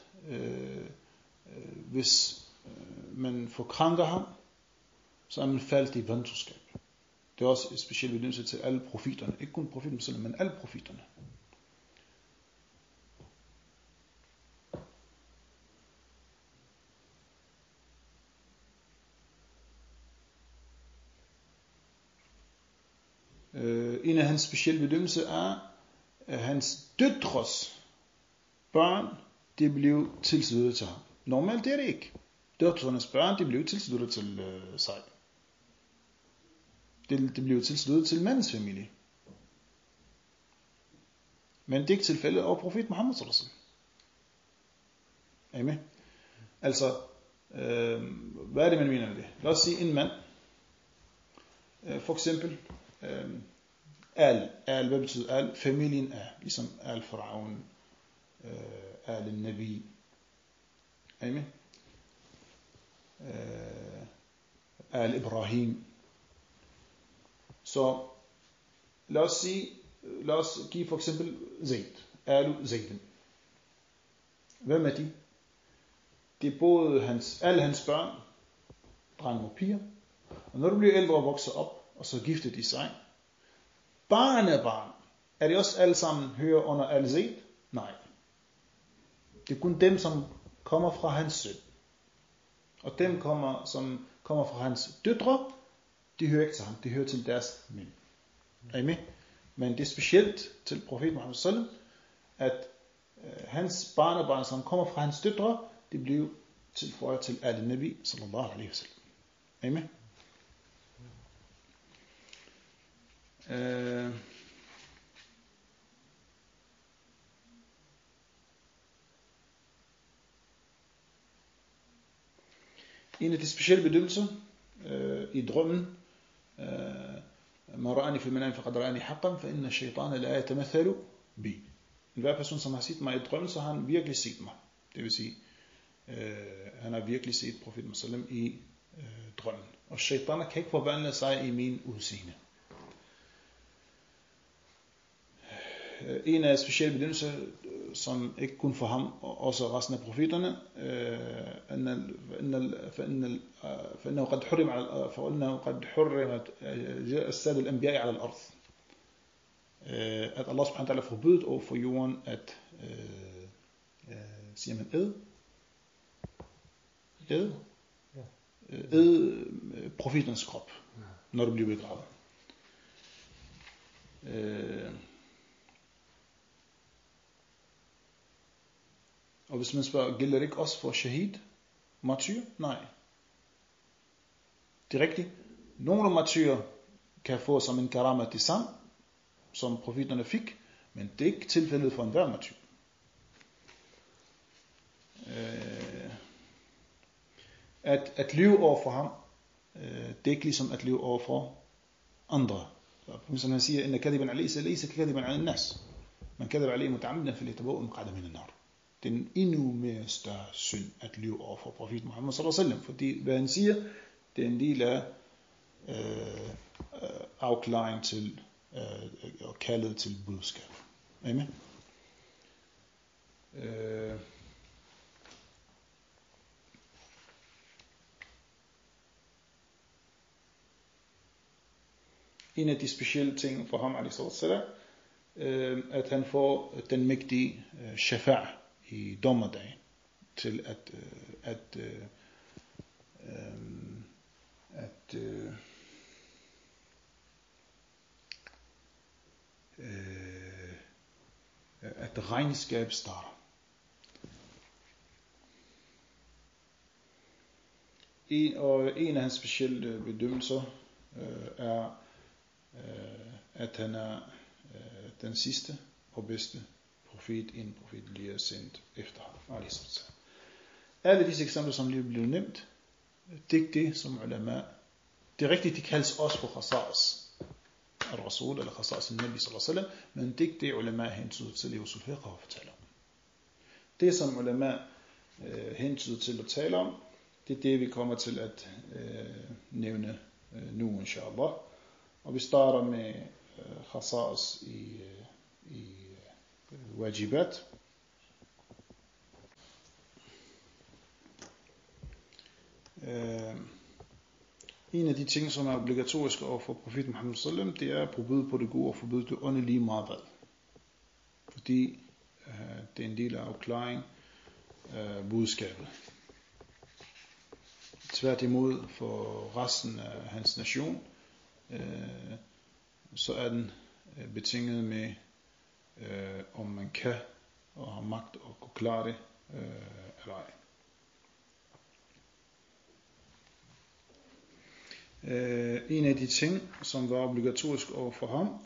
hvis man forkrænker ham, så er man faldt i vantroskab. Det er også en speciel bedømmelse til alle profeterne. Ikke kun profeten selv, men alle profeterne. En af hans specielle bedømmelser er, at hans døtres børn, det blev tilsluttet til ham. Normalt er det ikke. Døtrenes børn, de blev tilsluttet til sig. Det blev tilsluttet til mandens familie. Men det er ikke tilfældet over profet Muhammad sallallahu alaihi wasallam. Amen. Altså, hvad er det, man mener med det? Lad os sige en mand. For eksempel, hvad betyder al? Familien er, ligesom al-Faraun, al-Nabi. Amen. Al-Ibrahim. Så lad os give for eksempel Zaid. Al-Zaiden. Hvem er de? Det er både alle hans børn, drenge og piger. Og når du bliver ældre og vokser op, og så gifter de sig, barnebarn, er de også alle sammen hører under Al-Zaid? Nej. Det er kun dem, som kommer fra hans søn. Og dem, som kommer fra hans døtre, de hører ikke til ham, de hører til deres mænd. Er I med? Men det er specielt til profeten Muhammad sallallahu alaihi wasallam, at hans barnebarn, som kommer fra hans døtre, de blev tilføjet til al-Nabi sallallahu alaihi wasallam. Er I med? En af de specielle bedømmelser i drømmen, man ra'ani fi al-manam faqad ra'ani haqqan fa inna ash-shaytana la yatamathalu bi. Enhver person, som har set mig i drømmen, så har han virkelig set mig. Det vil sige, han har virkelig set profeten sallam i drømmen. Og shaytaner kan ikke forvandle sig i min udseende. En af specielle bedømmelser, som ikke kun for ham, og også resten af profeterne, فإنه قد حرمت السادة الأنبياء على الأرض. At Allah subhanahu wa ta'ala forbydet over for jorden at siger man æde profeternes krop, når du bliver begravet. Og hvis man spørger, gælder det ikke også for shahid, martyr? Nej. Det er rigtigt. Nogle martyrer kan få som en karamat isam, som profeterne fik, men det er ikke tilfældet for enhver martyr. At lyve over for ham, det er ikke ligesom at lyve over for andre. Som han siger, inna kadiban alaysa kadiban ala nas. Man kadab alayhi muta'ammidan falyatabawa maq'adahu min an-nar. Det er en endnu mere større synd at lyve over for profeten Muhammad sallallahu alaihi wasallam, fordi hvad han siger, det er en del af afklaring til og kaldet til budskab. Amen. En af de specielle ting for ham, at han får den mægtige shafa' i dommerdagen til at regnskab starter. En af hans specielle bedømmelser er, at han er den sidste og bedste profet, en profet lige er sendt efter ham. Alle disse eksempler, som lige blev nævnt, det er det, som ulama, det er rigtigt, de kaldes også for khasa'is al-Rasul, eller khasa'is al-Nabi sallallahu alaihi wasallam, men det er det, ulama hentyder til i usul fiqh og fortæller om. Det, som ulama hentyder til at tale om, det er det, vi kommer til at nævne nu, inshallah. Og vi starter med khasa'is i wajibat. En af de ting, som er obligatoriske over for profeten Muhammed sallam, det er forbud på det gode og forbud det onde lige meget hvad. Fordi det er en del af afklaring budskabet. Tværtimod for resten af hans nation, så er den betinget med, om man kan og har magt at kunne klare det eller ej. En af de ting, som var obligatorisk over for ham,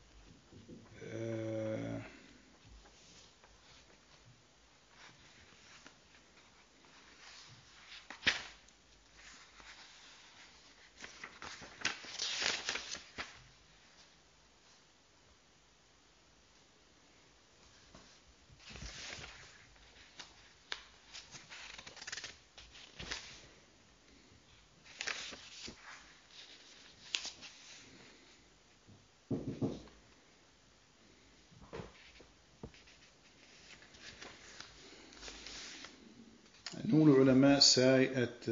nogle ulama sagde,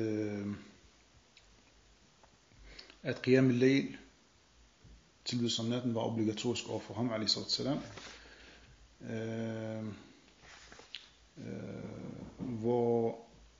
at qiyam al-layl, tilbud som natten, var obligatorisk over for ham, hvor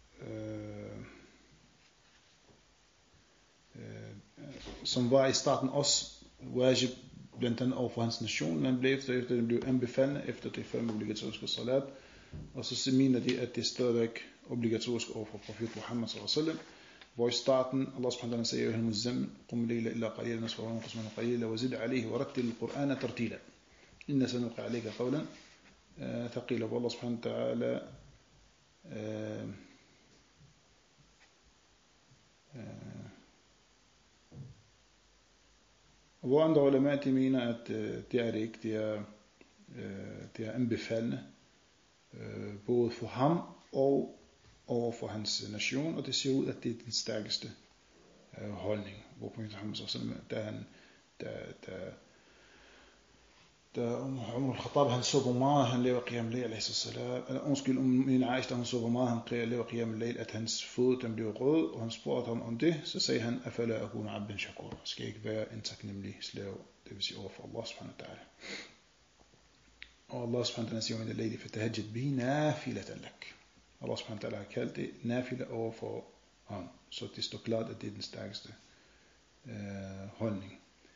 som var i starten også wajib blandt andet over for hans nation, men blev efter det blev anbefalet efter det 5 obligatoriske salat, og så mener de, at det er stadigvæk obligatorisk over for profet Muhammad sallallahu alaihi wasallam, hvor i starten Allah subhanahu wa ta'ala siger, "Ayyuhal muzammil qum layla illa qalilan nisfahu wa inqus minhu qalilan wa zid alayhi wa rattil al-Qur'ana tartila inna sanulqi alayka qawlan thaqila." Hvor Allah subhanahu wa ta'ala hvor andre ulama de mener, at det er det ikke, det er anbefalende både for ham og over for hans nation, og det ser ud, at det er den stærkeste holdning, hvor profeten Muhammed sallallahu alaihi wasallam, da Umar al-Khattab han så hvor meget han lever qiyam al-layl alayhi salam, eller undskyld, min Aisha han så hvor meget han lever qiyam al-layl, at hans fod den blev rød, og han spurgte ham om det, så sagde han, afala akuna abdan shakur, skal ikke være en taknemmelig slave, det vil sige over for Allah subhanahu wa ta'ala. Og Allah subhanahu wa ta'ala siger, min al-layli fatahajjad bihi nafilatan lak. Allah subhanahu wa ta'ala har kaldt det nafila over for ham, så det står klart, at det er den stærkeste holdning.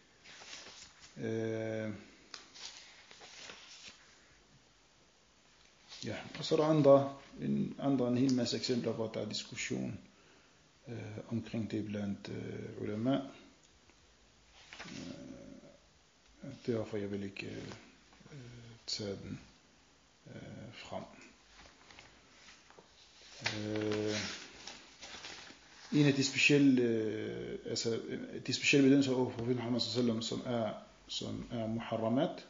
Ja, og så er der en hel masse eksempler, hvor der er diskussion omkring det blandt ulama. Derfor jeg vil ikke tage den frem. En af de specielle bedømmelser over profeten Muhammed sallallahu alaihi wasallam, som er muharramat,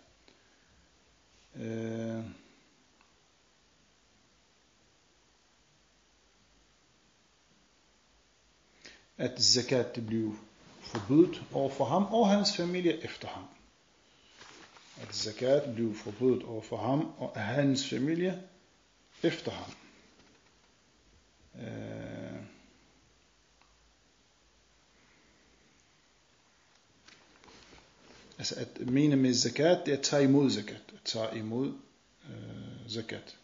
at zakat det blev forbudt over for ham og hans familie efter ham. At zakat blev forbudt over for ham og hans familie efter ham. Altså at mene med zakat, det er at tage imod zakat. At tage imod zakat.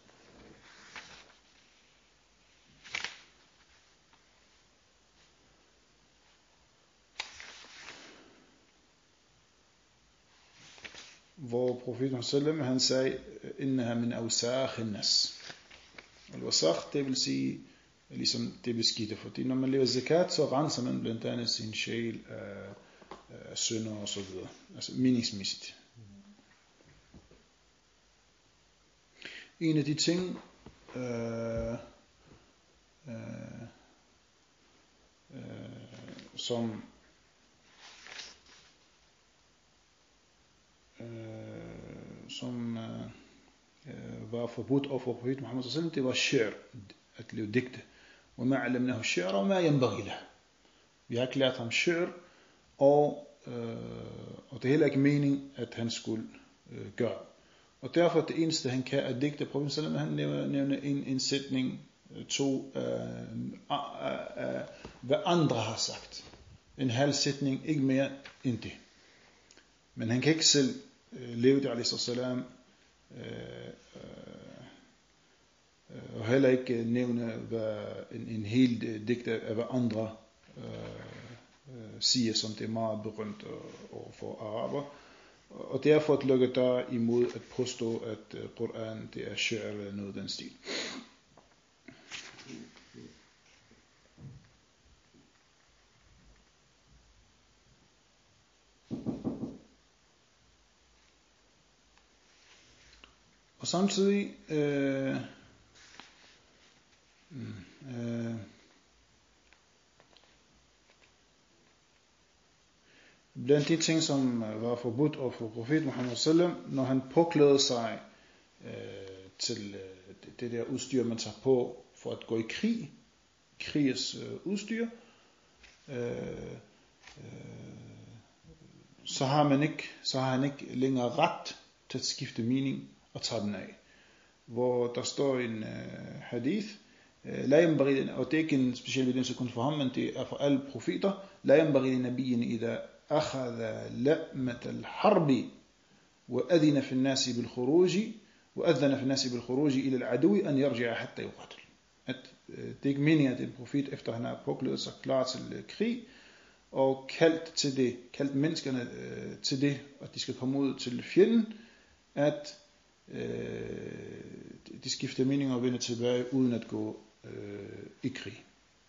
Hvor profeten sallam, han sagde, innaha min awsakh nas. Al-wasakh, det vil sige, ligesom det beskidte, fordi når man lever zakat, så renser man blandt andet sin sjæl af synder og så videre. Altså meningsmæssigt. En af de ting, som var forbudt over for profeten Muhammad sallallahu alaihi wasallam, det var shir, at leve digte. وما علمناه الشعر وما ينبغي له. Vi har ikke lært ham shir, og det er heller ikke mening, at han skulle gøre. Og derfor det eneste han kan er digte. Profeten sallallahu alaihi wasallam, han nævner en sætning, to hvad andre har sagt. En halv sætning, ikke mere end det. Men han kan ikke selv leve det, alaihi salam, og heller ikke nævne en hel digte af hvad andre siger, som det er meget berømt for araber. Og derfor at lukke der imod at påstå, at Koran det er shir eller noget den stil. Og samtidig blandt de ting, som var forbudt over for profeten Muhammad sallam, når han påklædede sig til det der udstyr, man tager på for at gå i krig, krigets udstyr, så har han ikke længere ret til at skifte mening og tage den af. Hvor der står en hadith, og det er ikke en speciel evidens kun for ham, men det er for alle profeter, la yanbaghi linabiyyin idha akhadha la'mat al-harb wa adhana fi an-nas bil-khuruj ila al-adu an yarji'a hatta yuqatil. At det er ikke meningen, at en profet efter han har påklædt sig klar til krig og kaldt menneskerne til det, at de skal komme ud til fjenden, at de skifter mening og vender tilbage uden at gå i krig.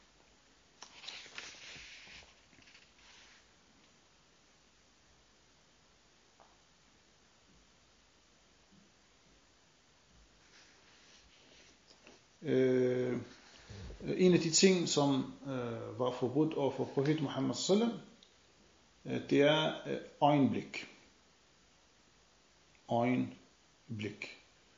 En af de ting, som var forbudt over for profeten Muhammad sallam, det er øjenblik. Øjenblik.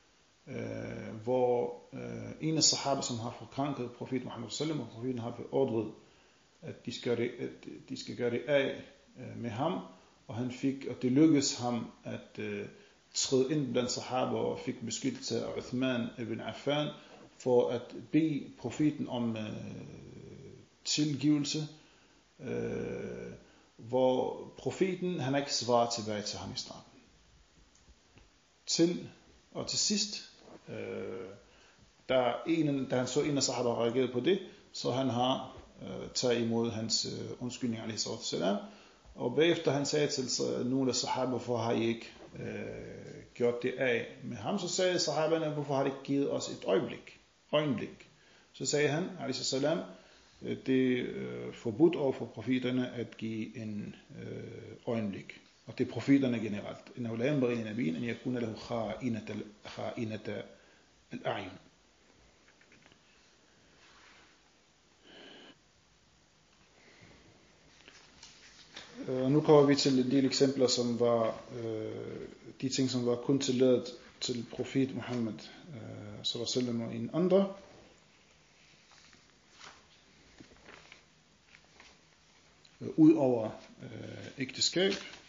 Hvor en af sahaba, som har forkranket profeten Muhammad sallam, og profeten har beordret, at de skal gøre det af med ham, og det lykkedes ham at træde ind blandt sahaba og fik beskyttelse af Uthman ibn Affan for at bede profeten om tilgivelse, hvor profeten han ikke svarer tilbage til ham i starten. Til sidst, da han så en af sahaba reagerede på det, så han har taget imod hans undskyldning, alaihi salam, og bagefter han sagde til nogle af sahaba, hvorfor har I ikke gjort det af med ham, så sagde sahaberne, hvorfor har de ikke givet os et øjenblik. Så sagde han, alaihi salam, det er forbudt over for profeterne at give en øjenblik. Og det er profeterne generelt. Innahu la yanbaghi linabiyyin an yakuna lahu kha'inata al-a'yun. Nu kommer vi til en del eksempler, som var de ting, som var kun tilladt til profet Muhammad sallallahu alaihi wasallam og en andre. Ud over ægteskab.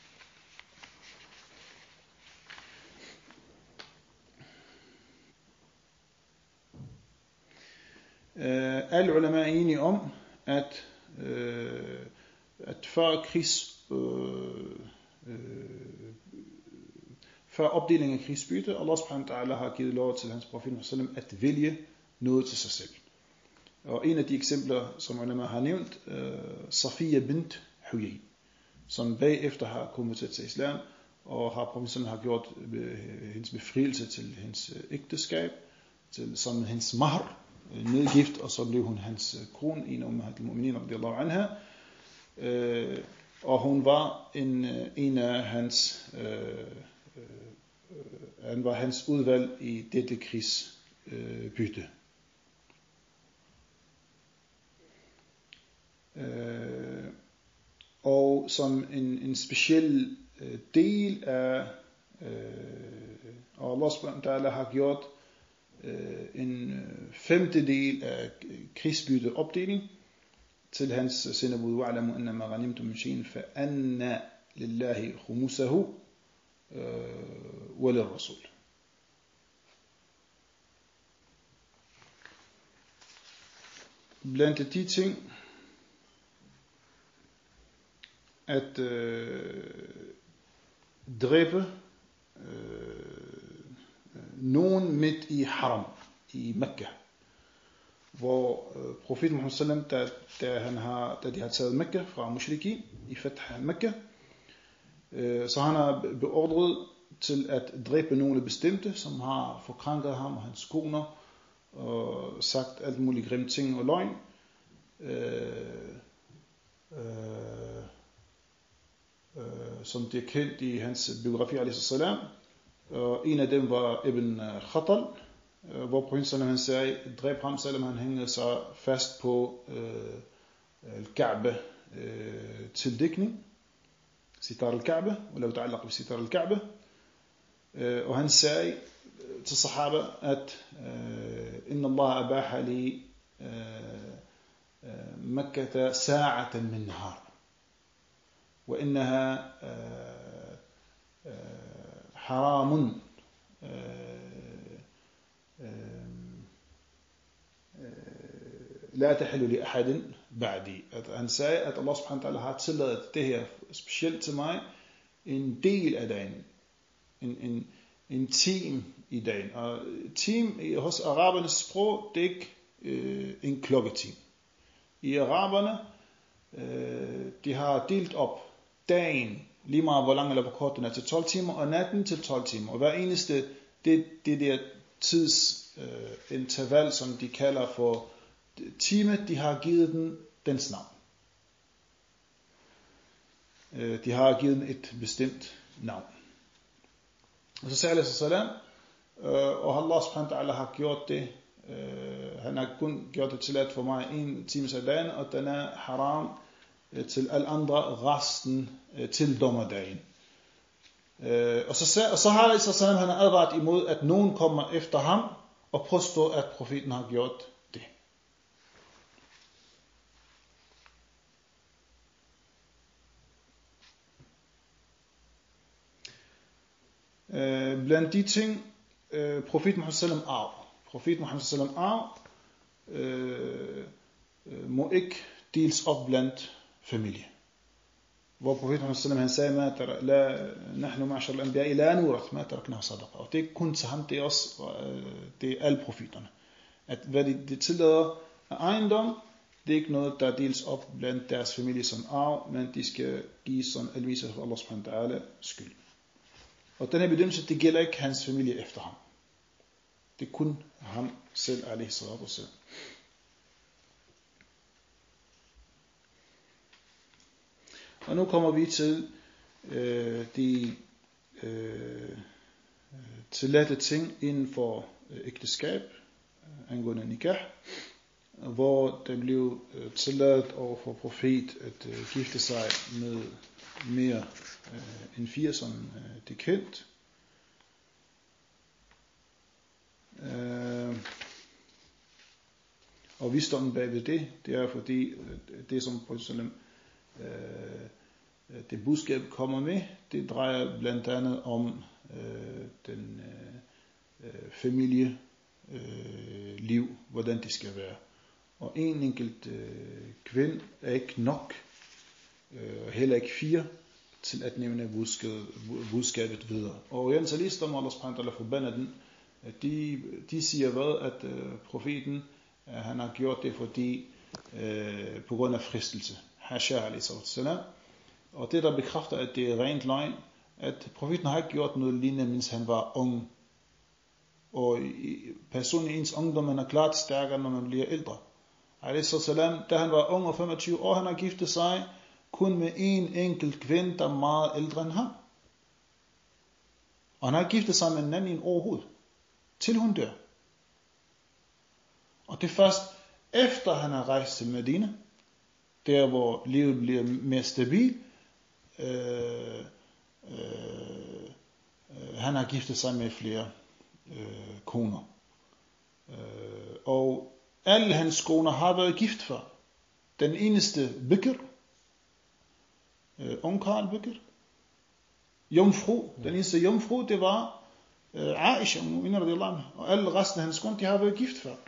Alle ulema er enige om, at før før opdelingen af krigsbytte. Allah subhanahu wa ta'ala har givet lov til hans profet at vælge noget til sig selv. Og en af de eksempler, som ulama har nævnt, Safiya bint Huyay, som bagefter har konverteret til islam, og har profeten har gjort hendes befrielse til hendes ægteskab, som hendes mahr, nedgift, og så blev hun hans kone, en af ummahat al-mu'minin radiyallahu anha. Og hun var en af hans, han var hans udvalg i dette krigsbytte. Og som en speciel del af, og Allah subhanahu wa ta'ala har gjort en femtedel af krigsbytte opdeling til hans sendebud, wa'lamu anna ma ghanimtum min shay'in fa anna lillahi khumusahu wa lirrasul. Blandt de ting, at dræbe nogen midt i haram, i Mekka, hvor profeten Muhammad sallam, da de har taget Mekka fra mushriki i Fath Mekka, så han har beordret til at dræbe nogle bestemte, som har forkrænket ham og hans koner, og sagt alt muligt grimme ting og løgn. Som det er kendt i hans biografi alaihi salam. Og en af dem var Ibn Khatal, hvor profeten han sagde, dræb ham, selvom han hængede sig fast på al-Kaaba tildækning, sitar al-Kaaba, eller ta'allaq bi sitar al-Kaaba. Og han sagde til sahaba, at inna Allah abaha li Makkah sa'atan min nahar, وإنها حرام لا تحل لأحد بعدي. Han sagde, at Allah subhanahu wa ta'ala har tilladet det her specielt til mig, en del af dagen, en time i dagen. Og time hos arabernes sprog, det er ikke en klokketime. I araberne, de har delt op dagen, lige meget hvor lang eller hvor kort den er, til 12 timer, og natten til 12 timer. Og hver eneste, det der tidsinterval, som de kalder for time, de har givet den dens navn. De har givet den et bestemt navn. Og så sagde Allah salam, og Allah subhanahu wa ta'ala har gjort det, han har kun gjort det tilladt for mig en time af dagen, og den er haram til alle andre resten til dommerdagen. Og så har Allah salam, han advaret imod, at nogen kommer efter ham og påstår, at profeten har gjort det. Blandt de ting, profeten Muhammad sallam arv. Profeten Muhammad sallam arv må ikke deles op blandt familie. Hvor profeten Muhammad sallam han sagde, nahnu ma'ashar al-anbiya'i la nurat ma taraknahu sadaqa. Og det er ikke kun til ham, det er også det er alle profeterne. At hvad de tillader af ejendom, det er ikke noget, der deles op blandt deres familie som arv, men de skal gives som alviser for Allah subhanahu wa ta'ala skyld. Og den her bedømmelse, det gælder ikke hans familie efter ham. Det er kun ham selv, alaihi salatu wassalam. Og nu kommer vi til de tilladte ting inden for ægteskab, angående nikah, hvor det blev tilladt over for profet at gifte sig med mere end 4, som det er kendt. Og visdommen bagved det er fordi det som profeten det budskab kommer med, det drejer blandt andet om den familieliv, hvordan det skal være. Og en enkelt kvinde er ikke nok, heller ikke 4, til at nævne budskabet videre. Og orientalister, må Allah subhanahu wa ta'ala forbande den, de siger hvad, at profeten, han har gjort det fordi, på grund af fristelse. Hasha alayhi salam. Og det der bekræfter, at det er rent løgn, at profeten har ikke gjort noget lignende, mens han var ung. Og personen i ens ungdom er klart stærkere, når man bliver ældre. Alayhi salam, da han var ung og 25 år, han har giftet sig kun med en enkelt kvinde, der er meget ældre end ham. Og han har giftet sig med en anden overhovedet, til hun dør. Og det er først efter han har rejst til Medina, der hvor livet bliver mere stabil, han har giftet sig med flere koner. Og alle hans koner har været gift før. Den eneste Bikr, ungkarl Bikr, jomfru, den eneste jomfru, det var Aisha, og alle resten af hans koner, de har været gift før.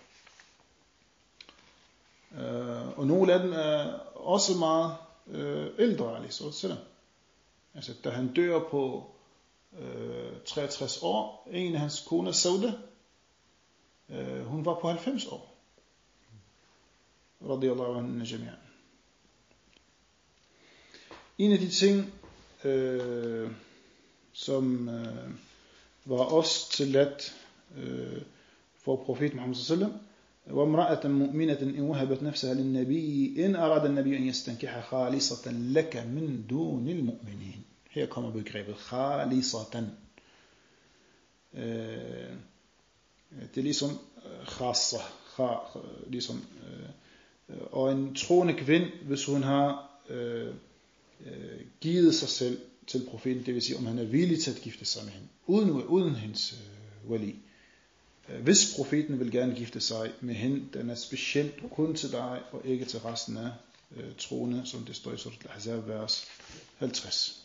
Og nogle af dem er også meget ældre, altså da han dør på 63 år, en af hans koner, Sauda, hun var på 90 år. Radiyallahu anhu jami'an. En af de ting, som var også tilladt for profeten Muhammad sallallahu alaihi wasallam, وامرأة مؤمنة إن وهبت نفسها للنبي إن أراد النبي أن يستنكحها خالصة لك من دون المؤمنين. Her kommer begrebet خالصة. Det er ligesom khassa, ligesom, og en troende kvinde, hvis hun har givet sig selv til profeten, det vil sige, om han er villig til at gifte sig med hende, uden hendes wali. Hvis profeten vil gerne gifte sig med hende, den er specielt kun til dig, og ikke til resten af troende, som det står i Surat Al-Ahzab, vers 50.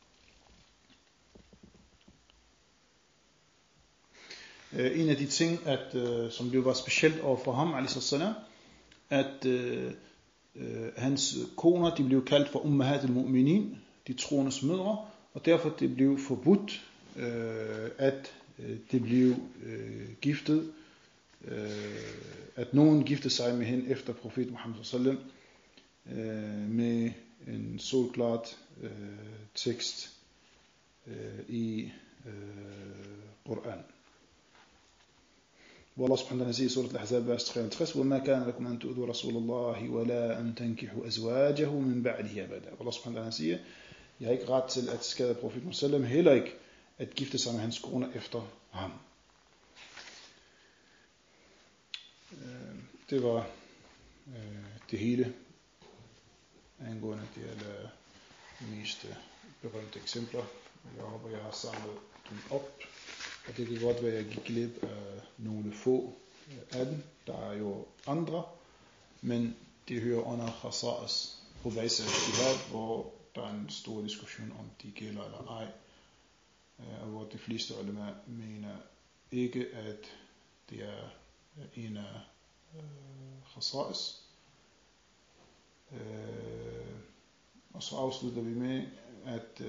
En af de ting, som det var specielt over for ham, at hans koner, de blev kaldt for Ummahat al-Mu'minin, de troendes mødre, og derfor det blev forbudt, at det blev giftet, at nogen giftede sig med hende efter profeten Muhammad sallallahu med en solklart tekst i Koran. والله سبحانه وتعالى في سورة الأحزاب vers 63 وما كان لكم أن تؤذوا رسول الله ولا أن تنكحوا أزواجه من بعده أبدا. والله سبحانه وتعالى siger, jeg har ikke ret til at skade profeten sallam, heller ikke at gifte sig med hans koner efter ham. Det var det hele angående de mest berømte eksempler. Jeg håber, jeg har samlet dem op. Og det kan godt være, at jeg gik glip af nogle få af dem. Der er jo andre, men det hører under khasa'is på basis af jihad, hvor der er en stor diskussion om de gælder eller ej. Og hvor de fleste ulema mener ikke, at det er en af khasa'is. Og så afslutter vi med, at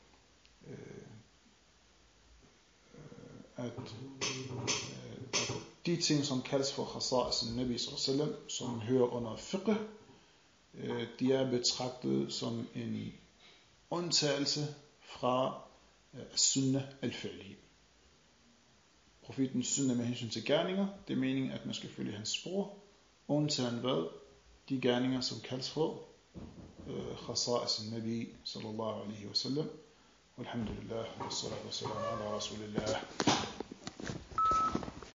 de ting, som kaldes for khasa'is Nabi sallallahu, som hører under fiqh, de er betragtet som en undtagelse fra sunnah al-fi'li. Profetens sunnah med hensyn til gerninger, det er meningen, at man skal følge hans spor, undtagen hvad? De gerninger, som kaldes for khasa'is Nabi sallallahu alaihi wasallam. Walhamdulillah, wassalatu wassalamu ala rasulillah.